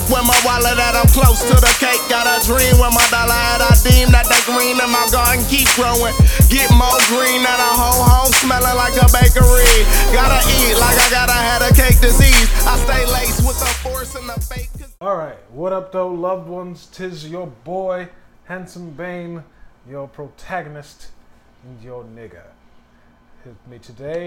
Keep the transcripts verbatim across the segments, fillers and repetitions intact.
with my wallet that I'm close to the cake. Got a dream with my dollar and I deem that the green in my garden keep growing. Get more green than a whole home smelling like a bakery. Gotta eat like I gotta have a cake disease. I stay laced with the force and the fake. Alright, what up though, loved ones? Tis your boy, Handsome Bane, your protagonist, and your nigga. With me today,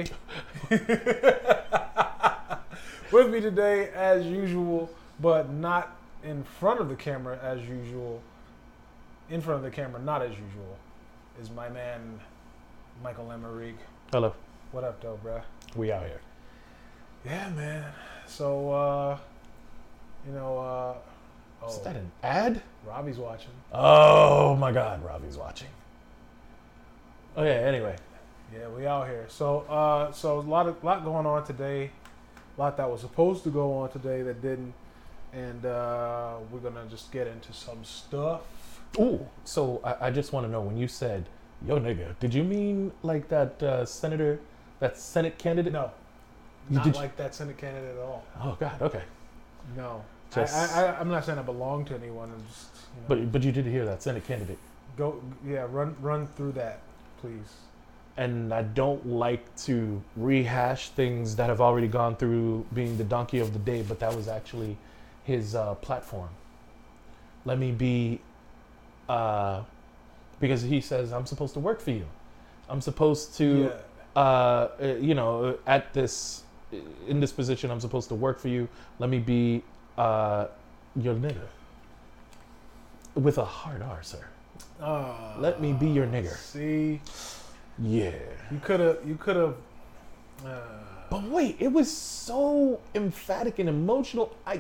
with me today as usual, but not in front of the camera as usual, in front of the camera not as usual, is my man, Michael Lemarigue. Hello. What up though, bruh? We out here. Yeah, man. So, uh, you know, uh, Is oh, that an ad? Robbie's watching. Oh my God, Robbie's watching. Okay, anyway. Yeah, we out here. So, uh, so a lot of lot going on today. A lot that was supposed to go on today that didn't, and uh, we're gonna just get into some stuff. Ooh, so I, I just want to know, when you said "yo nigga," did you mean like that uh, senator, that Senate candidate? No, You- not did you- like that Senate candidate at all. Oh God, okay. No, Just- I, I, I'm not saying I belong to anyone. I'm just, you know, But but you did hear that Senate candidate, go, yeah, run run through that, please. and I don't like to rehash things that have already gone through being the donkey of the day, but that was actually his uh, platform. Let me be, uh, because he says I'm supposed to work for you. I'm supposed to. Yeah. Uh, uh, you know, at this, in this position, I'm supposed to work for you. Let me be uh, your nigga. With a hard R, sir. Uh, Let me be your nigger. See, Yeah. you could have, you could have. Uh, But wait, it was so emphatic and emotional. I,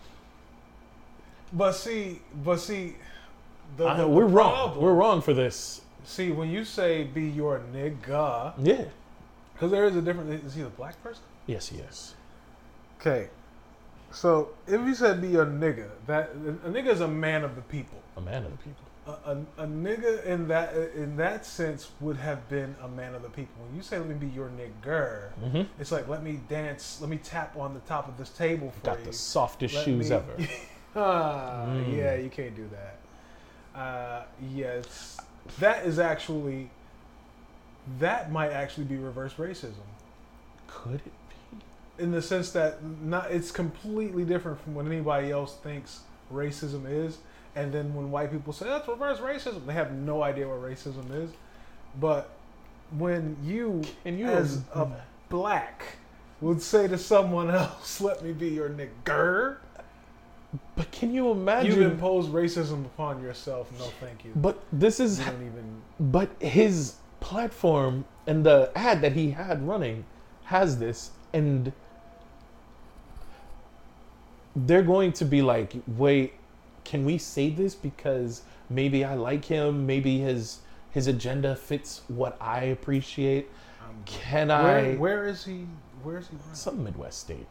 but see, but see, the, I the- we're the wrong. problem- We're wrong for this. See, when you say "be your nigga," Yeah. because there is a difference. Is he a black person? Yes, yes. Okay. So if you said "be your nigga," that a nigga is a man of the people. A man of the people. A, a, a nigga in that in that sense would have been a man of the people. When you say "let me be your nigger," Mm-hmm. it's like let me dance, let me tap on the top of this table for Got you. the softest Let shoes me- ever. Ah, Mm. yeah, you can't do that. Uh, yes, that is actually that might actually be reverse racism Could it be? in the sense that not it's completely different from what anybody else thinks racism is. And then when white people say that's reverse racism, they have no idea what racism is. But when you, Can you as a im- black, would say to someone else, "Let me be your nigger," But can you imagine? you've imposed racism upon yourself. No, thank you. But this is. You don't even. But his platform and the ad that he had running has this, and they're going to be like, wait, can we say this because maybe I like him, maybe his his agenda fits what I appreciate? Um, Can where, I? where is he? Where is he from? Some Midwest state.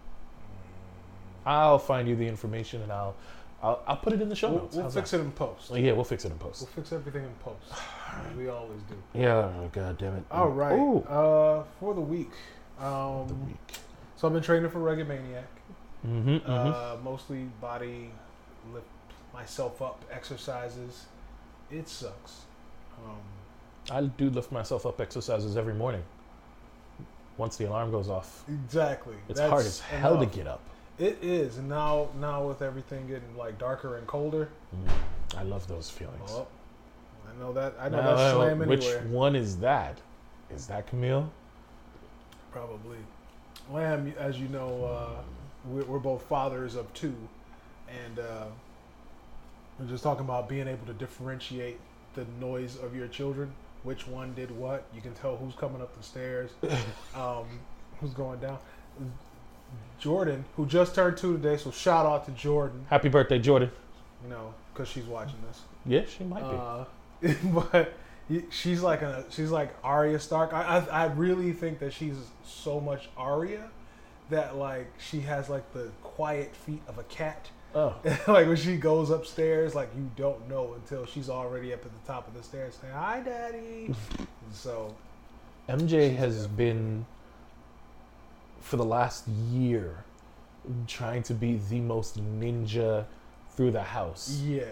I'll find you the information and I'll I'll, I'll put it in the show We'll, notes. we'll How's fix that? it in post. Oh, yeah, we'll fix it in post. We'll fix everything in post. as we always do. Yeah, God damn it. All right. Ooh. Uh, for the week. Um, The week. So I've been training for Rugged Maniac. Mm-hmm, mm-hmm. Uh, mostly body, lift myself up exercises. It sucks. Um, I do lift myself up exercises every morning. Once the alarm goes off, exactly. it's That's hard as hell enough. to get up. It is. And now, now with everything getting like darker and colder. Mm, I love those feelings. Well, I know that. I know Now, that's slam which anywhere. one is that? Is that Camille? Probably. Lamb, as you know, uh, we're, we're both fathers of two, and uh, we're just talking about being able to differentiate the noise of your children. Which one did what? You can tell who's coming up the stairs, um, who's going down. Jordan, who just turned two today, so shout out to Jordan. Happy birthday, Jordan. You know, because she's watching this. Yeah, she might be. Uh, but y- she's like a she's like Arya Stark. I, I I really think that she's so much Arya that like she has like the quiet feet of a cat. Oh, Like when she goes upstairs, like you don't know until she's already up at the top of the stairs saying "Hi, Daddy." And so M J has been, for the last year, trying to be the most ninja through the house. Yeah.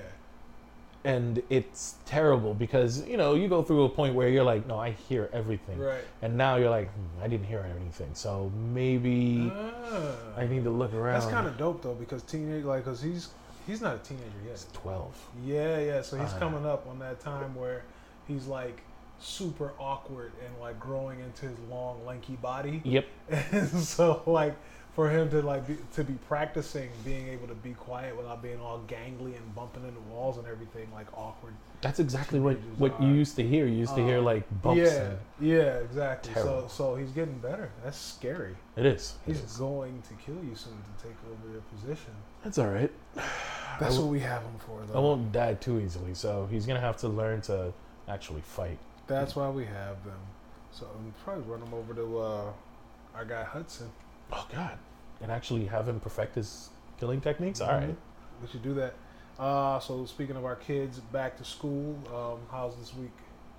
And it's terrible because, you know, you go through a point where you're like, no, I hear everything. Right. And now you're like, hmm, I didn't hear anything. So maybe Ah. I need to look around. That's kind of dope though, because teenage, like, cause he's he's not a teenager yet. It's twelve. Yeah, yeah. So he's Uh. coming up on that time where he's like super awkward and like growing into his long, lanky body. Yep. And so like for him to like be, to be practicing being able to be quiet without being all gangly and bumping into walls and everything, like awkward. That's exactly what, Teenagers what you are. used to hear. You used to hear Um, like bumps. Yeah, And yeah, exactly. Terrible. So so he's getting better. That's scary. it is. It He's is. going to kill you soon to take over your position. That's all right. That's I what we have him for, though. I won't die too easily, so he's gonna have to learn to actually fight. That's why we have them. So I'm probably run him over to uh, our guy Hudson. Oh God! And actually have him perfect his killing techniques. All Mhm. right. We should do that. Uh, so speaking of our kids back to school, um, how's this week?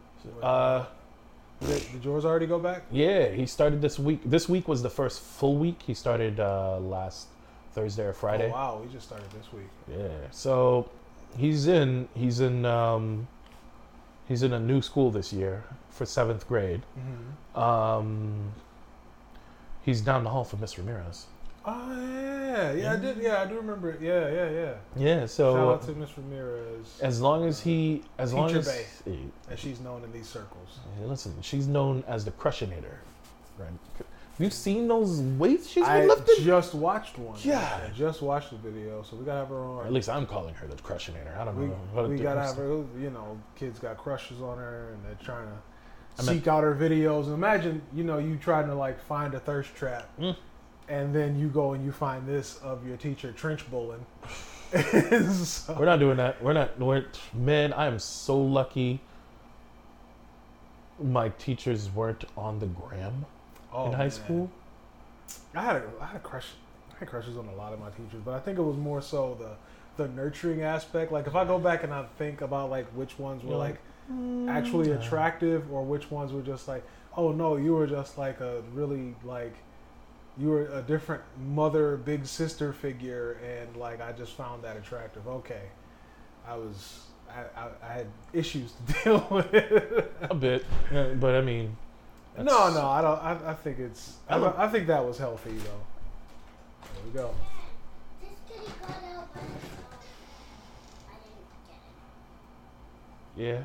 Uh, Did, did yours already go back? yeah, he started this week. This week was the first full week. He started uh, last Thursday or Friday. Oh, wow, we just started this week. Yeah. So he's in. He's in. Um, he's in a new school this year for seventh grade. Mm-hmm. Um, he's down the hall from Miss Ramirez. Oh yeah, yeah, I did. Yeah, I do remember it. Yeah, yeah, yeah. Yeah. So Shout out to Miss Ramirez, as long as he, as long Teacher as, Bay. eh, as she's known in these circles. hey, listen, she's known as the Crushinator. Right? Have you seen those weights she's I been lifting? just watched one. Yeah. I just watched the video, so we gotta have her Or on. at least I'm calling her the Crushinator. I don't We, know. what we the gotta difference- have her. You know, kids got crushes on her, and they're trying to I mean- seek out her videos. And imagine, you know, you trying to like find a thirst trap, Mm. and then you go and you find this of your teacher trench bowling. So- We're not doing that. We're not. We're, man, I am so lucky. My teachers weren't on the gram Oh, in high man. school. I had a, I had a crush. I had crushes on a lot of my teachers, but I think it was more so the the nurturing aspect. Like if I go back and I think about like which ones were You're like like, actually Mm, attractive, or which ones were just like, oh no, you were just like a really like you were a different mother, big sister figure, and like I just found that attractive. Okay, I was I, I, I had issues to deal with. a bit, yeah, but I mean, no, that's- no, I don't. I, I think it's. I, I don't- I think that was healthy though. There we go. This kitty got out by itself. I didn't get it. Yeah.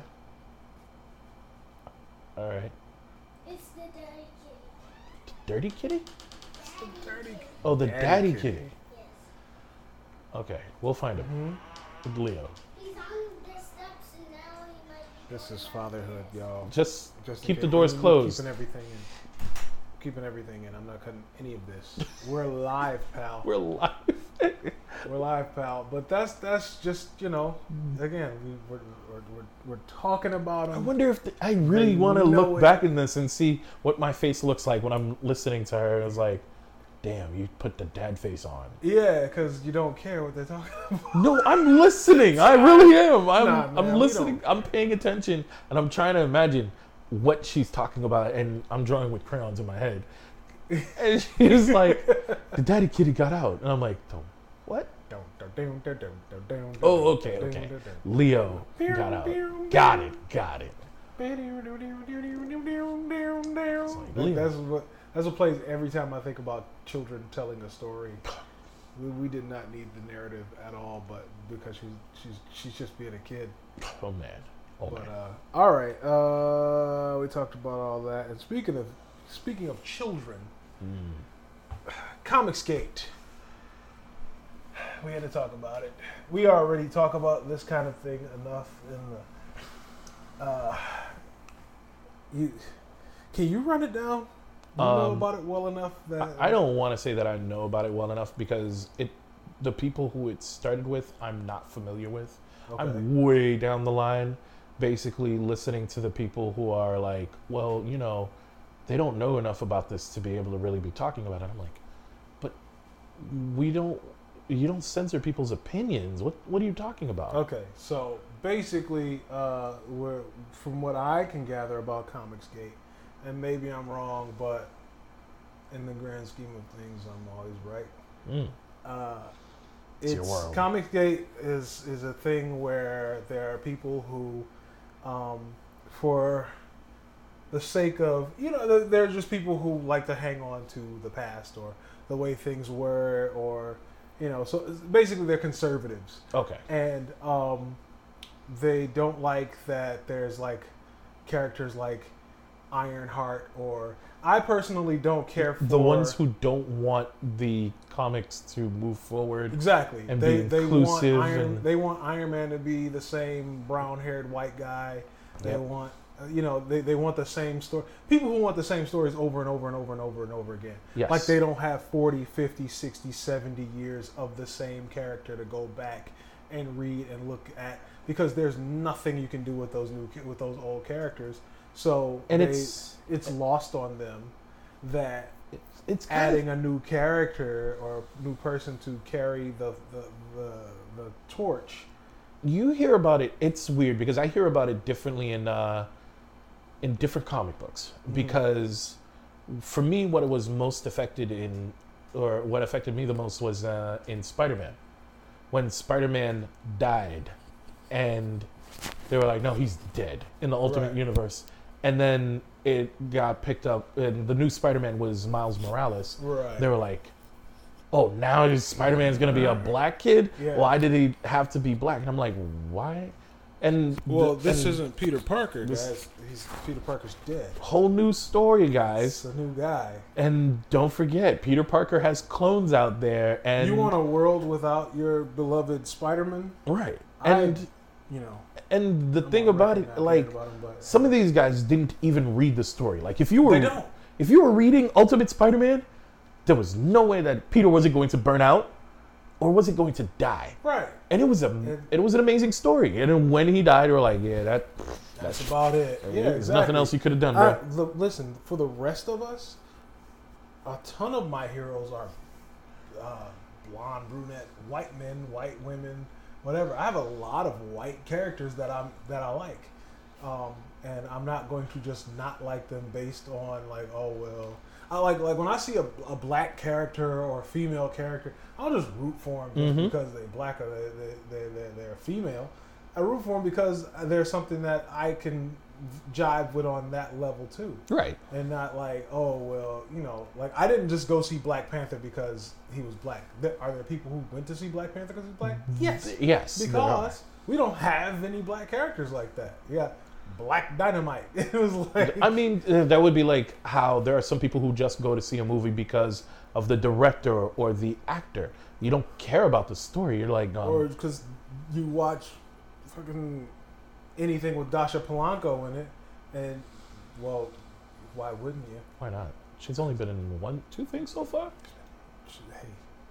All right. It's the dirty kitty. Dirty kitty? Dirty. Oh, the Daddy daddy, kitty. kitty. Yes. Okay, we'll find him. hmm With Leo. He's on the steps and now he might be This going is up. fatherhood, y'all. Just Just in keep the case- doors I'm closed. Keeping everything in. Keeping everything in. I'm not cutting any of this. We're live, pal. We're live. We're live, pal. But that's that's just you know. Again, we, we're, we're we're we're talking about I them. wonder if the, I really They want to know look it. back in this and see what my face looks like when I'm listening to her. It's like, damn, you put the dad face on. Yeah, because you don't care what they're talking about. No, I'm listening. I really am. I'm, Nah, man, I'm we listening. don't. I'm paying attention, and I'm trying to imagine what she's talking about, and I'm drawing with crayons in my head. And she's like, the daddy kitty got out, and I'm like, "Oh, what? Oh, okay, okay. Leo got out. Got it. Got it. Like, Leo. that's what that's what plays every time I think about children telling a story. We, we did not need the narrative at all, but because she's she's she's just being a kid. Oh man. Oh But man. uh, all right, uh, we talked about all that. And speaking of speaking of children, Mm. Comicsgate. We had to talk about it. We already talk about this kind of thing enough in the. Uh, you can you run it down? You know Um, about it well enough that I, I don't want to say that I know about it well enough because it, the people who it started with, I'm not familiar with. Okay. I'm way down the line, basically listening to the people who are like, well, you know, they don't know enough about this to be able to really be talking about it. I'm like, but we don't, you don't censor people's opinions. What What are you talking about? Okay, so basically, uh, we're, from what I can gather about Comicsgate, and maybe I'm wrong, but in the grand scheme of things, I'm always right. Mm. Uh, It's it's your world. Comicsgate is is a thing where there are people who, um, for the sake of you know, there- there's just people who like to hang on to the past or the way things were, or you know, so it's- basically they're conservatives, Okay. and um, they don't like that there's like characters like Ironheart, or I personally don't care for The ones who don't want the comics to move forward. exactly and they be they want inclusive Iron and- they want Iron Man to be the same brown haired white guy. They Yep. want uh, you know they, they want the same story. People who want the same stories over and over and over and over and over again. Yes. Like they don't have forty, fifty, sixty, seventy years of the same character to go back and read and look at, because there's nothing you can do with those new ca- with those old characters. So And they, it's- it's lost on them that It's kind of- adding a new character or new person to carry the the, the, the torch. you hear about it. It's weird because I hear about it differently in uh, in different comic books. Because for me, what it was most affected in, or what affected me the most was uh, in Spider-Man, when Spider-Man died, and they were like, "No, he's dead" in the Ultimate Right. Universe, and then it got picked up, and the new Spider-Man was Miles Morales. Right. They were like, "Oh, now is Spider-Man's gonna be a black kid? Yeah. Why did he have to be black?" And I'm like, "Why?" And Well, th- this and isn't Peter Parker, this- guys. He's Peter Parker's dead. whole new story, It's guys. a new guy. And don't forget, Peter Parker has clones out there, and You want a world without your beloved Spider-Man? right? I- And You know. and the I'm thing on about record it, not caring like about him, but- some of these guys didn't even read the story. Like if you were They don't. if you were reading Ultimate Spider-Man, there was no way that Peter wasn't going to burn out, or was it going to die. Right. And it was a it was an amazing story. And then when he died, we were like, yeah, that That's about it. Yeah, there's exactly. nothing else you could have done, bro. I, look, listen, for the rest of us, a ton of my heroes are uh, blonde, brunette, white men, white women, whatever. I have a lot of white characters that I'm that I like, um, and I'm not going to just not like them based on like, oh well. I like like when I see a, a black character or a female character, I'll just root for them just Mhm. because they're black or they they they they're, they're female. I root for them because there's something that I can jive with on that level too, Right. and not like, oh well, you know, like I didn't just go see Black Panther because he was black. There, are there people who went to see Black Panther because he's black? Yes, Yes. there are. because we don't have any black characters like that. Yeah, Black Dynamite. It was like I mean, uh, that would be like how there are some people who just go to see a movie because of the director or the actor. You don't care about the story. You're like, um, or because you watch fucking anything with Dasha Polanco in it, and well, why wouldn't you? why not? She's only been in one, two things so far. Hey,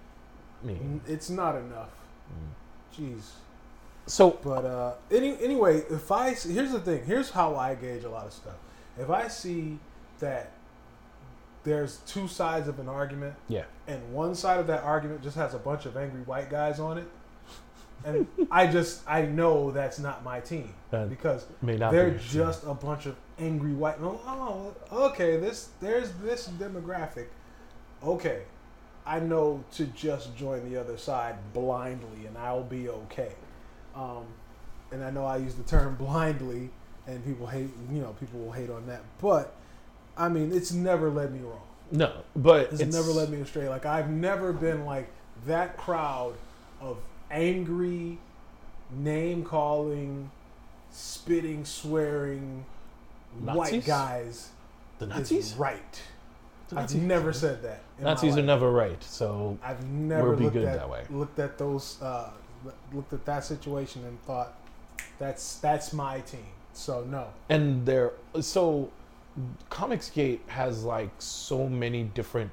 I mean, it's not enough. Jeez. so But uh, any anyway, if I here's the thing, here's how I gauge a lot of stuff. If I see that there's two sides of an argument, yeah, and one side of that argument just has a bunch of angry white guys on it, and I just I know that's not my team That because may not they're be. just a bunch of angry white. Oh, oh, okay, this there's this demographic. Okay, I know to just join the other side blindly, and I'll be okay. Um, and I know I use the term blindly, and people hate. You know, people will hate on that, but I mean, it's never led me wrong. no, but It's, it's never led me astray. Like I've never been like that crowd of angry, name calling, spitting, swearing white Nazis? guys. the Is Nazis. right. The I've Nazis- never said that. in my Nazis are life. never right. So I've never We'll be looked good at that way. looked at those uh, looked at that situation and thought that's that's my team. So no. and they're so Comicsgate has like so many different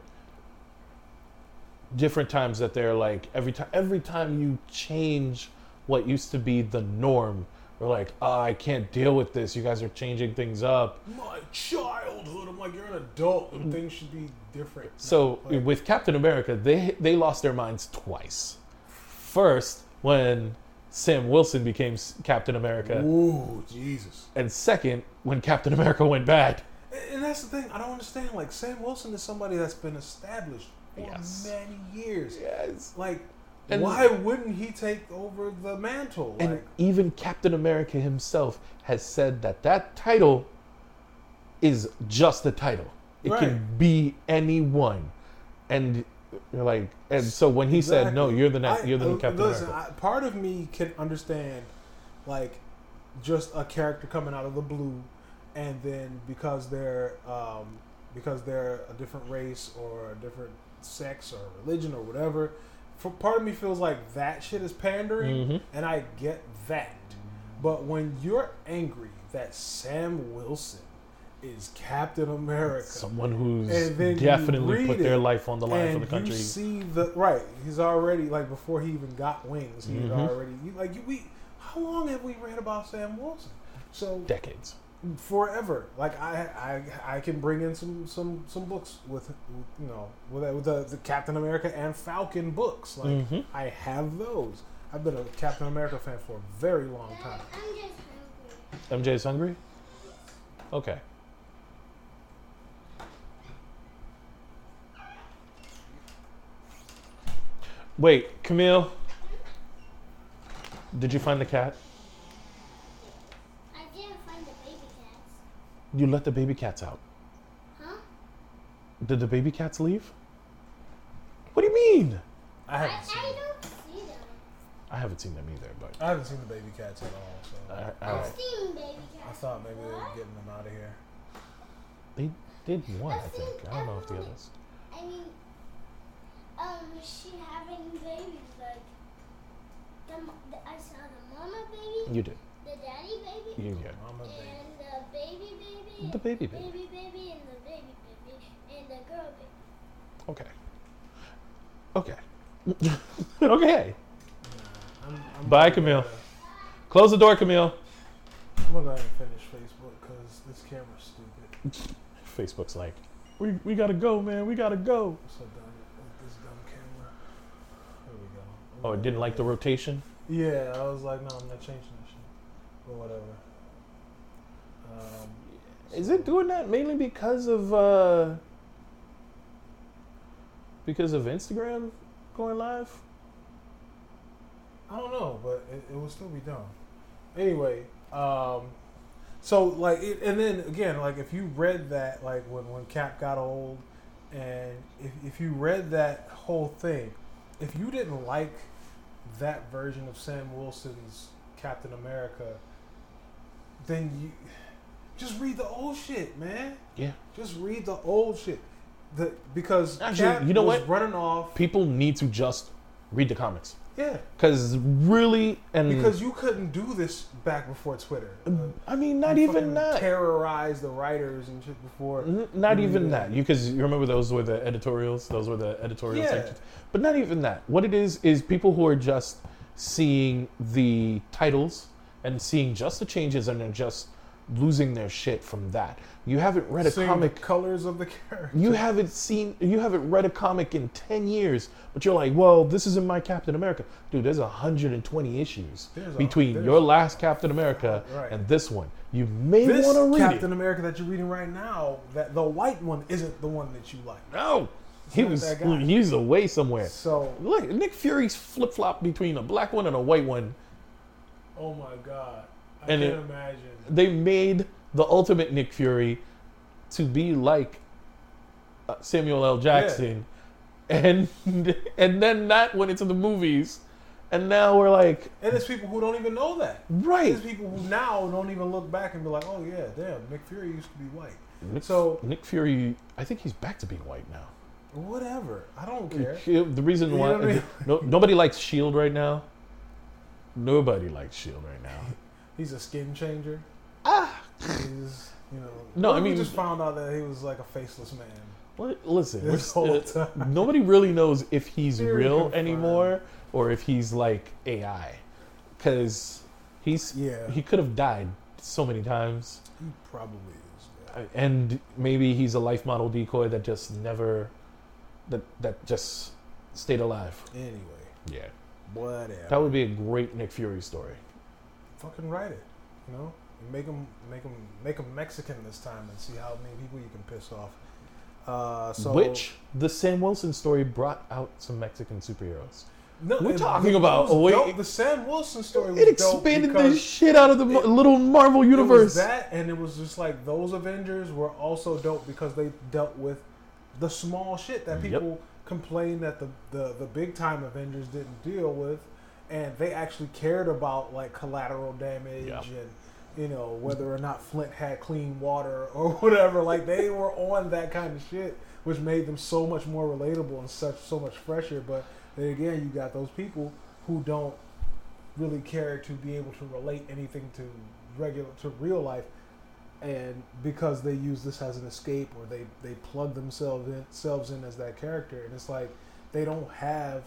different times that they're like every time every time you change what used to be the norm, they're like, oh, I can't deal with this. You guys are changing things up. My childhood. I'm like, you're an adult and things should be different. So Like, with Captain America, they they lost their minds twice. First, when Sam Wilson became S- Captain America, ooh, Jesus. and second, when Captain America went bad. And that's the thing. I don't understand. Like Sam Wilson is somebody that's been established for Yes. many years. Yes. Like, And- why wouldn't he take over the mantle? And like, even Captain America himself has said that that title is just a title. It Right. can be anyone. And you're like, and so when he said, "No, exactly. you're the na- I- you're the new uh, Captain listen, America," I, part of me can understand, like, just a character coming out of the blue, and then because they're um, because they're a different race or a different sex or religion or whatever. For part of me feels like that shit is pandering, Mhm. and I get that. But when you're angry that Sam Wilson is Captain America, someone who's and then you definitely read put their it, life on the line for and the country. you see the right, he's already like before he even got wings, he had Mhm. already you- like we. How long have we read about Sam Wilson? So Decades. forever. Like I, I, I can bring in some, some, some books with, you know, with, with the, the Captain America and Falcon books. Like Mhm. I have those. I've been a Captain America fan for a very long time. Dad, I'm just hungry. M J's hungry? Okay. Wait, Camille. Did you find the cat? I didn't find the baby cats. You let the baby cats out. Huh? Did the baby cats leave? What do you mean? I I, haven't seen. I them. don't see them. I haven't seen them either, but I haven't seen the baby cats at all. So I, I, I, I've seen baby cats. I thought maybe they were What? getting them out of here. they did one, I I've think. seen I don't know if the everyone. others. I mean, um, she having babies like the, mo- the I saw the mama baby, You did. the daddy baby, You did. Mama baby. and the baby baby, The baby baby. baby baby, and the baby baby, and the girl baby. Okay. Okay. Okay. I'm, I'm Bye, gonna- Camille. Close the door, Camille. I'm gonna go ahead and finish Facebook because this camera's stupid. Facebook's like, we, we gotta go, man. We gotta go. So dumb. This dumb camera. There we go. Oh, it didn't like the rotation? Yeah, I was like, no, I'm not changing that shit. But whatever. Um, Is it doing that mainly because of uh because of Instagram going live? I don't know, but it, it will still be dumb. Anyway, um, so like, it, and then again, like if you read that, like when, when Cap got old, and if, if you read that whole thing, if you didn't like that version of Sam Wilson's Captain America, then you just read the old shit, man. Yeah. Just read the old shit. The because Actually, Cap you know was what? running off. People need to just read the comics. Yeah, Cause really and because you couldn't do this back before Twitter. Uh, I mean not you even fucking that. terrorize the writers and shit before. N- Not you even do that. You because you remember those were the editorials. Those were the editorial Yeah. sections. But not even that. What it is is people who are just seeing the titles and seeing just the changes and they're just losing their shit from that. You haven't read a Seeing comic. the colors of the character. You haven't seen. You haven't read a comic in ten years. But you're like, well, this isn't my Captain America, dude. There's one hundred twenty issues There's a- between there's- your last Captain America Right. and this one. You may This want to read Captain it. America that you're reading right now, that the white one isn't the one that you like. No, he not was. that guy. He's away somewhere. So, Look, Nick Fury's flip flop between a black one and a white one. oh my god, I And can't it- imagine. They made the ultimate Nick Fury to be like uh, Samuel L. Jackson, and and then that went into the movies, and now we're like, And there's people who don't even know that. right. There's people who now don't even look back and be like, oh yeah, damn, Nick Fury used to be white. Nick, So- Nick Fury, I think he's back to being white now. Whatever, I don't care. The reason You why know what I mean? no, nobody likes Shield right now. Nobody likes Shield right now. He's a skin changer. Ah, He's, you know. No, what I if we mean- just found out that he was like a faceless man. Li- listen, we're This s- whole uh, time. nobody really knows if he's Very real confirmed. anymore or if he's like A I, because he's Yeah. he could have died so many times, He probably is. Yeah. Uh, and maybe he's a life model decoy that just never that that just stayed alive. Anyway, Yeah, whatever. that would be a great Nick Fury story. Fucking write it. You know, and make him make him make him Mexican this time and see how many people you can piss off. Uh, so Which the Sam Wilson story brought out some Mexican superheroes. no, we're it- talking it about was a way- dope. The Sam Wilson story was It expanded dope the because shit out of the it- little Marvel it was universe. that, and it was just like those Avengers were also dope because they dealt with the small shit that Yep. people complain that the, the the big time Avengers didn't deal with, and they actually cared about like collateral damage Yep. and you know whether or not Flint had clean water or whatever. Like they were on that kind of shit, which made them so much more relatable and such so much fresher. But then again, you got those people who don't really care to be able to relate anything to regular to real life, and because they use this as an escape or they they plug themselves in, themselves in as that character, and it's like they don't have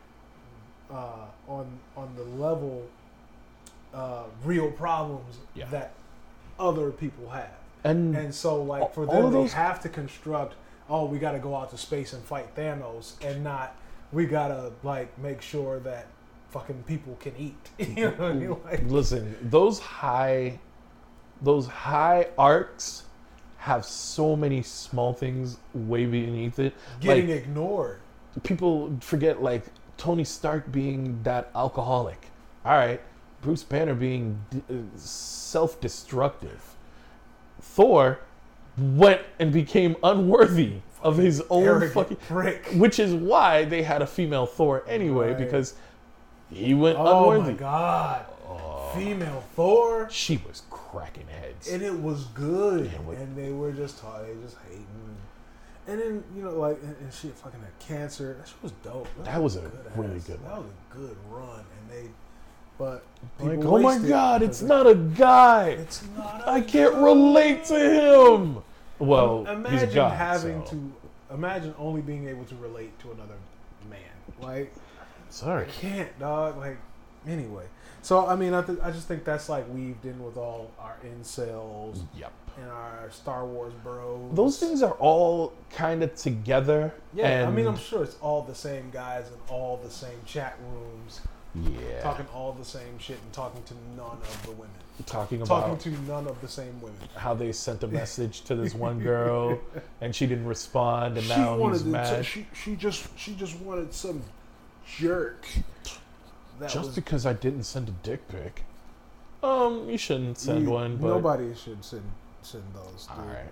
uh, on on the level uh, real problems Yeah. that other people have. and And so, like, all- for all them, of they those- have to construct, oh, we got to go out to space and fight Thanos, and not, we got to, like, make sure that fucking people can eat. You know what I mean? Like, listen, those high, those high arcs have so many small things way beneath it. getting Like, ignored. people forget, like, Tony Stark being that alcoholic. All right, Bruce Banner being d- uh, self-destructive. Thor went and became unworthy of his own Arrogant fucking prick. which is why they had a female Thor anyway, Right. because he went Oh, unworthy. my God. Oh, Female Thor. she was cracking heads. And it was good. Yeah, what- and they were just, ta- they just hating. And then, you know, like, and, and she fucking had cancer. That shit was dope. That was a good really ass- good That one. was a good run. And they, but Like, people oh my waste it god, because it's not a guy. It's not. a I can't guy. relate to him. Well, Im- he's imagine a god. having so. to. Imagine only being able to relate to another man. Like, Sorry. I can't, dog. Like, anyway. So I mean, I th- I just think that's like weaved in with all our incels Yep. and our Star Wars bros. Those things are all kind of together. Yeah, and I mean, I'm sure it's all the same guys in all the same chat rooms, yeah, talking all the same shit and talking to none of the women. talking about Talking to none of the same women. how they sent a message to this one girl and she didn't respond, and She now wanted he's to mad. t- she she just she just wanted some jerk. That Just was, because I didn't send a dick pic, um, you shouldn't send you- one. But Nobody should send send those. all dude. right.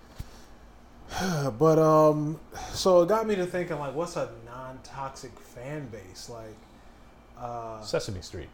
But um, so it got me to thinking, like, what's a non-toxic fan base? Like, uh, Sesame Street.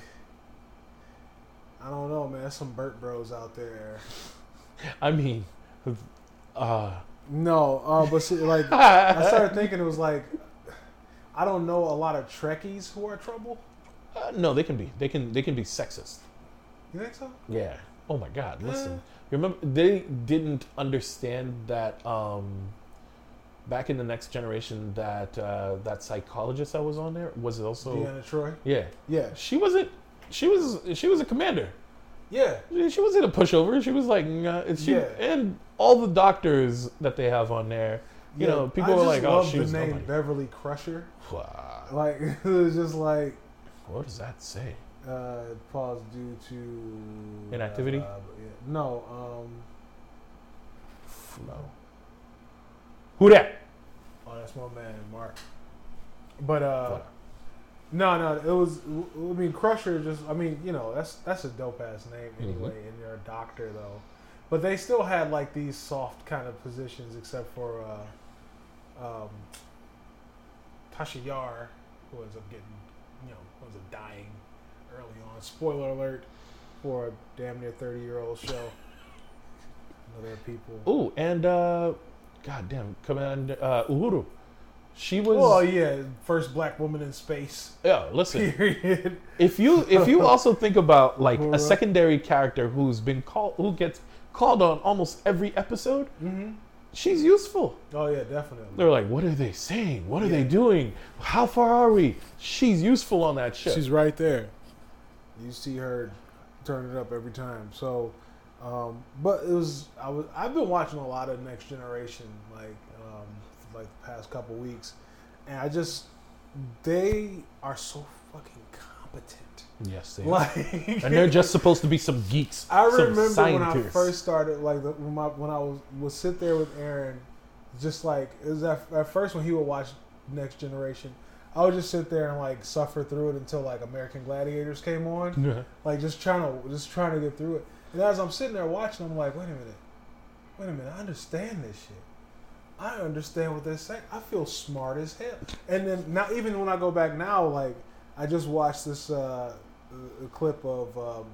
I don't know, man. There's some Burt Bros out there. I mean, uh, No, uh, but see, like, I started thinking it was like, I don't know a lot of Trekkies who are trouble. uh, no, they can be. They can. They can be sexist. You think so? Yeah. Oh my God. Listen. Eh. You remember they didn't understand that um, back in the Next Generation that uh, that psychologist that was on there was also Deanna Troy. yeah. Yeah, She wasn't. She was. She was a commander. yeah. She wasn't a pushover. She was like, nah, she, Yeah. and all the doctors that they have on there, you Yeah. know, people I are just like, oh, love she the was name nobody. Beverly Crusher. Wow. Like, it was just like, What does that say? uh, pause due to Inactivity? Uh, yeah. No, um, Flow. Who that? oh, that's my man Mark. But uh, What? no, no, it was. I mean, Crusher. Just, I mean, you know, that's that's a dope ass name anyway. Mhm. And you're a doctor though, but they still had like these soft kind of positions, except for uh, um, Tasha Yar, who ends up getting, you know, ends up dying early on. Spoiler alert for a damn near thirty year old show. Other people. Oh, and uh, goddamn, Commander uh, Uhuru. She was. Oh yeah, first black woman in space. Yeah, listen. Period. If you if you also think about like a Uhura. secondary character who's been called who gets called on almost every episode, Mm-hmm. she's useful. Oh yeah, definitely. They're like, what are they saying? What are they Yeah. doing? How far are we? She's useful on that ship. She's right there. You see her turn it up every time. So, um, but it was I was I've been watching a lot of Next Generation like um, for like the past couple weeks, and I just they are so fucking competent. yes, they are. Like, And they're just supposed to be some geeks. I some remember when I scientists. first started, like the, when, my, when I was would sit there with Aaron just like it was at, at first when he would watch Next Generation, I would just sit there and like suffer through it until like American Gladiators came on, Yeah. like just trying to just trying to get through it. And as I'm sitting there watching, I'm like, wait a minute, wait a minute, I understand this shit. I understand what they're saying. I feel smart as hell. And then now, even when I go back now, like I just watched this uh, a clip of um,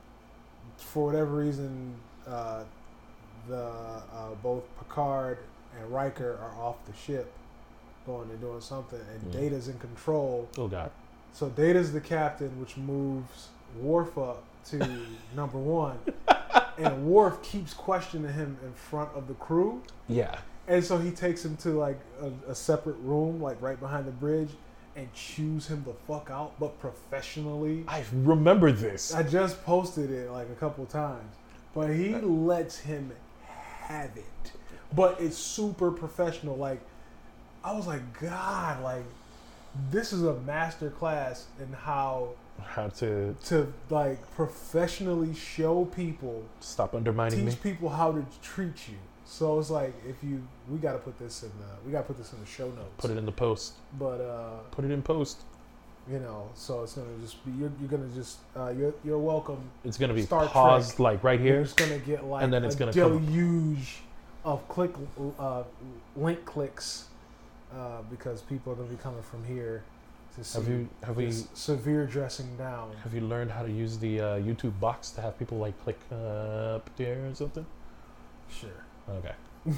for whatever reason uh, the uh, both Picard and Riker are off the ship, going and doing something, and Yeah. Data's in control. Oh God. So Data's the captain, which moves Worf up to number one, and Worf keeps questioning him in front of the crew. Yeah. And so he takes him to like a, a separate room, like right behind the bridge, and chews him the fuck out, but professionally. I remember this. I just posted it like a couple times, but he lets him have it. But it's super professional. Like I was like, God, like this is a master class in how How to to like professionally show people, stop undermining teach me. people how to treat you. So it's like if you, we got to put this in the, we got to put this in the show notes. Put it in the post. But uh, Put it in post. you know, so it's gonna just be you're, you're gonna just uh, you're you're welcome. It's gonna be Star paused Trek. like right You're here. just gonna get like And then it's a gonna come- deluge of click uh, link clicks uh, because people are gonna be coming from here to see Have you have we this severe dressing down. have you learned how to use the uh, YouTube box to have people like click uh, up there or something? Sure. Okay.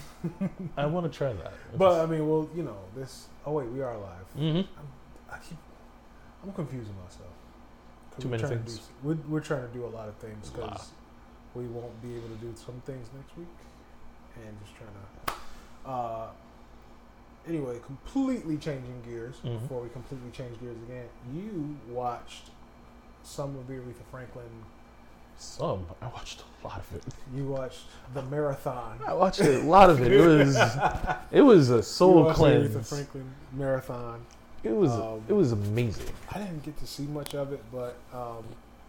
I want to try that. But I mean, well, you know, this. Oh wait, we are live. hmm I keep. I'm confusing myself. 'Cause Too we're many trying to things. do- we're, we're trying to do a lot of things Wow. because we won't be able to do some things next week, and just trying to. Uh, anyway, completely changing gears Mhm. before we completely change gears again. You watched some of the Aretha Franklin. Some. I watched a lot of it. You watched the marathon. I watched a lot of it. It was it was a You soul watched the Aretha cleanse. Franklin marathon. It was Um, it was amazing. I didn't get to see much of it, but um,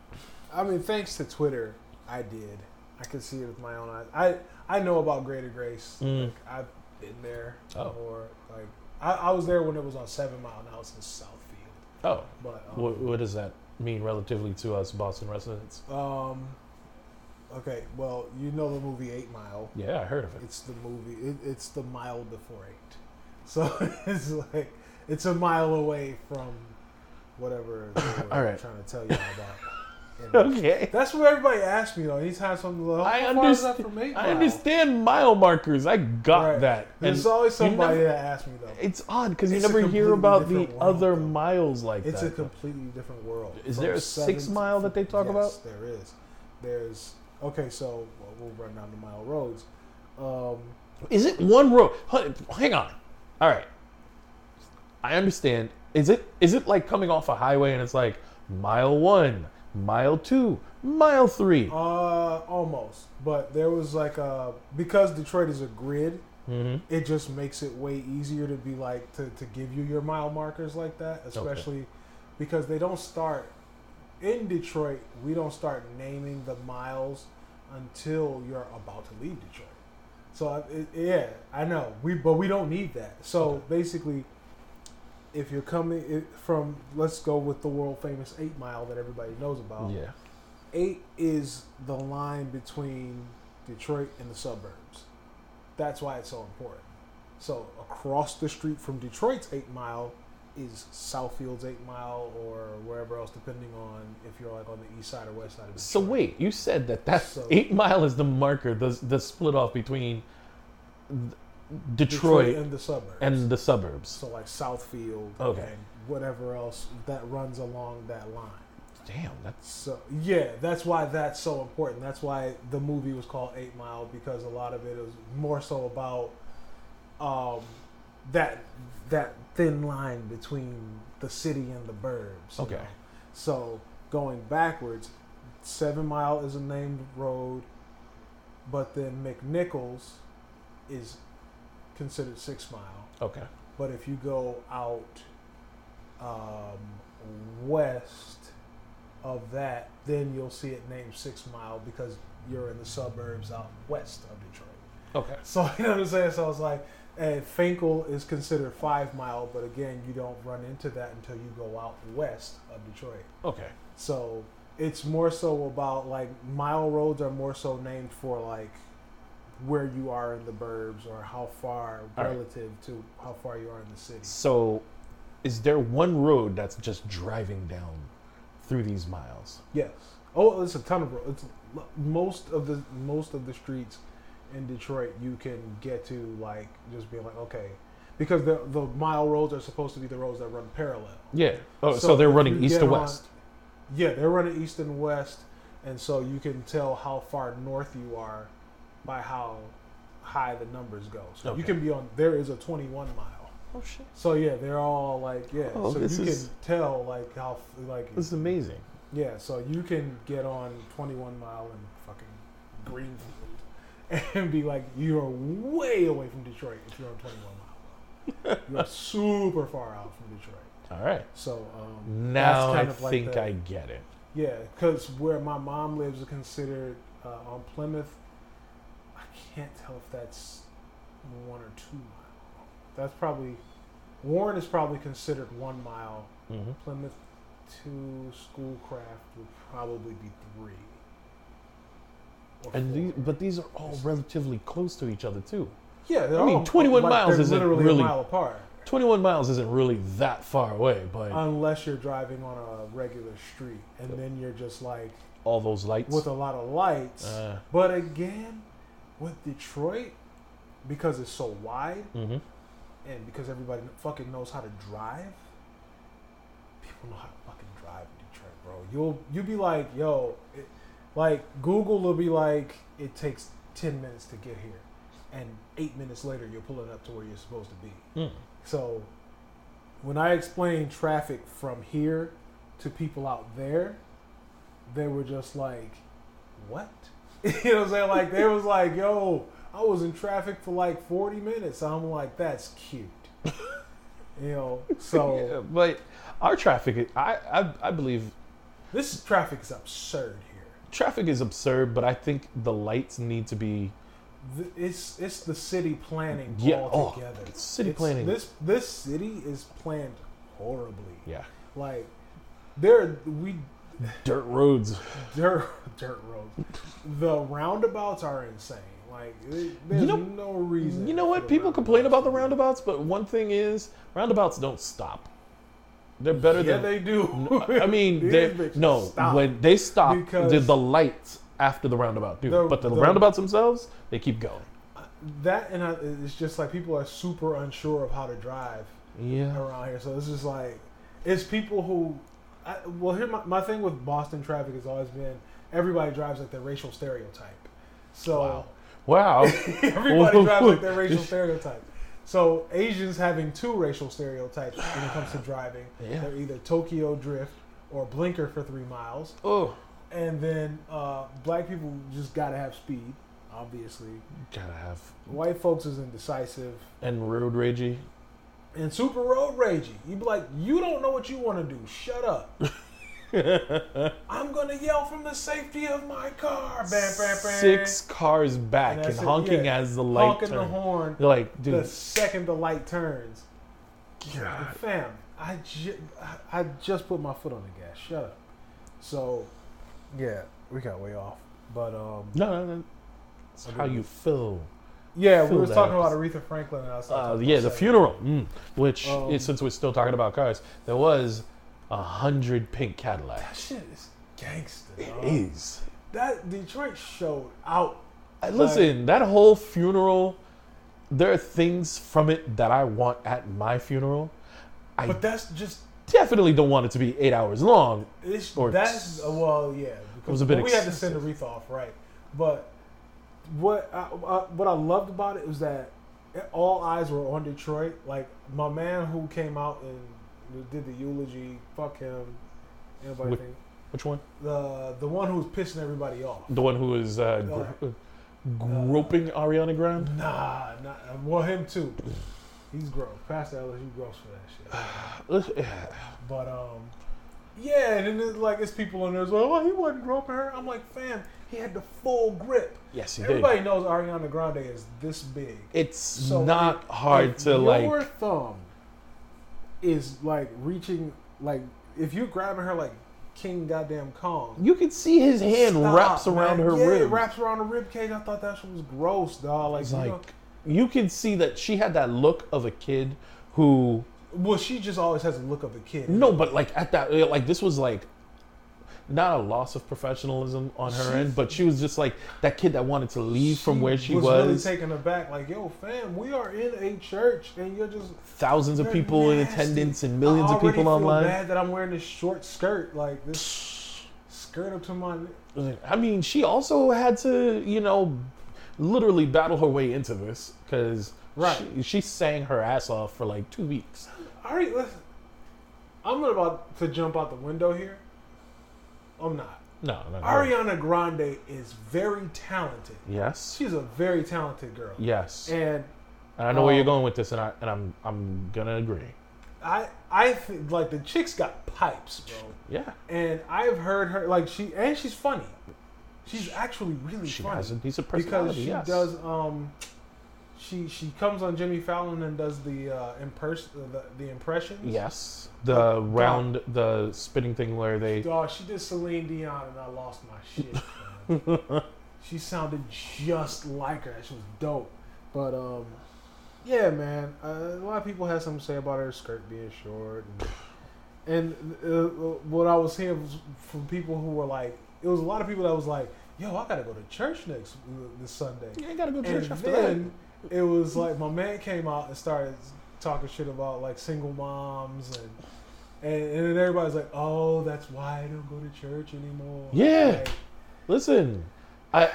I mean, thanks to Twitter, I did. I could see it with my own eyes. I I know about Greater Grace. Mm. Like, I've been there, Oh. or like I, I was there when it was on Seven Mile. Now it's in Southfield. Oh, But um, what, what does that mean relatively to us Boston residents? um, okay, well, you know the movie Eight Mile. Yeah, I heard of it. It's the movie. It, it's the mile before eight. So it's like it's a mile away from whatever they were All right. trying to tell you about. And Okay. that's what everybody asks me though. Anytime something like, I how far is that understand. from Eight I Mile? understand mile markers. I got Right. that. There's And always you somebody never- that asks me though. It's odd because you It's a never hear completely about the different world, other though. miles like It's that. a completely different world. Is From there a seven six to- mile that they talk yes, about? there is. There's okay. So well, we'll run down the mile roads. Um, Is it one road? Hu- Hang on. All right. I understand. Is it is it like coming off a highway and it's like mile one, mile two, mile three? uh, almost, but there was like a because Detroit is a grid. Mm-hmm. It just makes it way easier to be like to, to give you your mile markers like that, especially because they don't start in Detroit. We don't start naming the miles until you're about to leave Detroit. So I- it, yeah, I know we, but we don't need that. So Okay. basically, if you're coming it, from, let's go with the world famous Eight Mile that everybody knows about. Yeah. Eight is the line between Detroit and the suburbs. That's why it's so important. So across the street from Detroit's Eight Mile is Southfield's Eight Mile, or wherever else, depending on if you're like on the east side or west side of Detroit. So wait, you said that that So- eight mile is the marker, the the split off between th- Detroit, and the suburbs. and the suburbs. so like Southfield Okay. and whatever else that runs along that line. Damn, that's So yeah, that's why that's so important. That's why the movie was called Eight Mile, because a lot of it is more so about um, that that thin line between the city and the burbs. you Okay. know. So going backwards, Seven Mile is a named road, but then McNichols is considered Six Mile. okay. But if you go out um, west of that, then you'll see it named Six Mile because you're in the suburbs out west of Detroit. Okay. So you know what I'm saying. So I was like, and Finkel is considered five mile, but again, you don't run into that until you go out west of Detroit. Okay. So it's more so about like mile roads are more so named for like where you are in the burbs or how far All right. relative to how far you are in the city. So, is there one road that's just driving down through these miles? Yes. Oh, it's a ton of roads. It's most of the most of the streets in Detroit you can get to like just being like okay, because the the mile roads are supposed to be the roads that run parallel. Yeah. Oh, so, So they're if running you east get to on- west. Yeah, they're running east and west, and so you can tell how far north you are by how high the numbers go. So you Okay. can be on. There is a twenty-one mile. Oh shit. So yeah, they're all like yeah. Oh, so this you is- can tell like how like This is amazing. yeah. So you can get on twenty-one mile in fucking Greenfield and be like you're way away from Detroit if you're on twenty-one mile. You're super far out from Detroit. All right. So um, Now that's I kind of like think the- I get it. yeah, because where my mom lives is considered uh, on Plymouth. I can't tell if that's one or two mile. That's probably Warren is probably considered one mile. Mm-hmm. Plymouth to Schoolcraft would probably be three. Or And four. these, but these are all relatively close to each other too. yeah, they're I mean, all- twenty-one like, miles they're isn't literally really- a mile apart. twenty-one miles isn't really that far away, but Unless you're driving on a regular street, and then you're just like all those lights. with a lot of lights. uh, But again, with Detroit, because it's so wide mhm. and because everybody fucking knows how to drive, people know how to fucking drive in Detroit, bro. You'll you'll be like, yo, it, like Google will be like, it takes ten minutes to get here, and eight minutes later you're pulling up to where you're supposed to be. Mm. So when I explained traffic from here to people out there, they were just like, what? You know what I'm saying? Like, they was like, yo, I was in traffic for like forty minutes. I'm like, that's cute. You know, so Yeah, but our traffic, I, I, I believe this traffic is absurd here. traffic is absurd, but I think the lights need to be. Th- It's it's the city planning Yeah, all oh, together. it's city It's- planning. This this city is planned horribly. Yeah. Like, there we Dirt roads. dirt dirt roads. The roundabouts are insane. Like, it, there's You know- no reason. You know for what? the People complain about the roundabouts. roundabouts, but one thing is, roundabouts don't stop. They're better Yeah, than. they do. I mean, These they bitches no. stop. When they stop, Because- the, the lights after the roundabout do. The- but the, the- roundabouts themselves, they keep going. That and I, it's just like people are super unsure of how to drive Yeah. around here. So it's just like it's people who. I, well, here my, my thing with Boston traffic has always been everybody drives like their racial stereotype. So Wow. Wow. everybody drives like their racial stereotype. So Asians having two racial stereotypes when it comes to driving. Yeah. They're either Tokyo Drift or blinker for three miles. Oh. And then uh, black people just gotta have speed, obviously. Gotta have. White folks is indecisive And road ragey. and super road ragey. You be like, you don't know what you want to do. Shut up. I'm gonna yell from the safety of my car. Bam, bam, bam. Six cars back And and, that's it, honking yeah. as the light honking the turns. horn. You're like, The dude. second the light turns. God. Fam, I, ju- I I just put my foot on the gas. Shut up. So, yeah, we got way off. But um, No, no, no. It's how you feel. yeah, we Feel were that. talking about Aretha Franklin, and I was Uh, talking yeah, about the sex. funeral. Mm. Which, Um, is, since we're still talking about cars, there was a hundred pink Cadillacs. That shit is gangster. It dog. is. That Detroit showed out. Uh, Listen, that whole funeral, there are things from it that I want at my funeral. I But that's just definitely don't want it to be eight hours long. it's Or that's uh, well, yeah. Because was a bit well, we had to send excessive. Aretha off, right? But what I, I, what I loved about it was that all eyes were on Detroit. Like my man who came out and did the eulogy, fuck him. Anybody Which- think Which one? the the one who was pissing everybody off? The one who was uh, gr- uh, groping Ariana Grande? Nah, not well him too. He's gross. Pastor Ellis, you gross for that shit. But um, yeah, and then it's like it's people in there as well. Oh, he wasn't groping her. I'm like, fam, he had the full grip. Yes, he Everybody did. knows Ariana Grande is this big. It's So not if- hard if to your like. Your thumb is like reaching, like if you're grabbing her like King Goddamn Kong. You can see his hand Stop, wraps around man. her yeah, ribs. it wraps around her rib cage. I thought that shit was gross, dog. Like, It's you like know, you can see that she had that look of a kid who. well, she just always has the look of a kid. No, but like at that, like this was like not a loss of professionalism on her She- end, but she was just like that kid that wanted to leave from where she was. was. really taken aback. Like, yo, fam, we are in a church, and you're just Thousands of you're people in nasty. attendance and millions I of people already feel online. Bad that I'm wearing this short skirt, like this skirt up to my. I mean, she also had to, you know, literally battle her way into this because Right. she, she sang her ass off for like two weeks. All right, listen. I'm not about to jump out the window here. I'm not. No, no, no. Ariana Grande is very talented. Yes. She's a very talented girl. Yes. And And I know where you're um, going with this, and I and I'm I'm gonna agree. I I think like the chick's got pipes, bro. Yeah. And I've heard her like she and she's funny. She's actually really She funny. has a decent because personality. she yes. does um she she comes on Jimmy Fallon and does the uh impers- the, the impressions. Yes. The round, the spitting thing where they. Dog, she did Celine Dion and I lost my shit. man. She sounded just like her. That shit was dope. But um yeah, man. Uh, a lot of people had something to say about her skirt being short, and, and uh, what I was hearing was from people who were like, it was a lot of people that was like, "Yo, I gotta go to church next this Sunday." Yeah, you gotta go to And church after then it was like my man came out and started talking shit about like single moms and and, and then everybody's like, "Oh, that's why I don't go to church anymore." Yeah. Like, Listen, I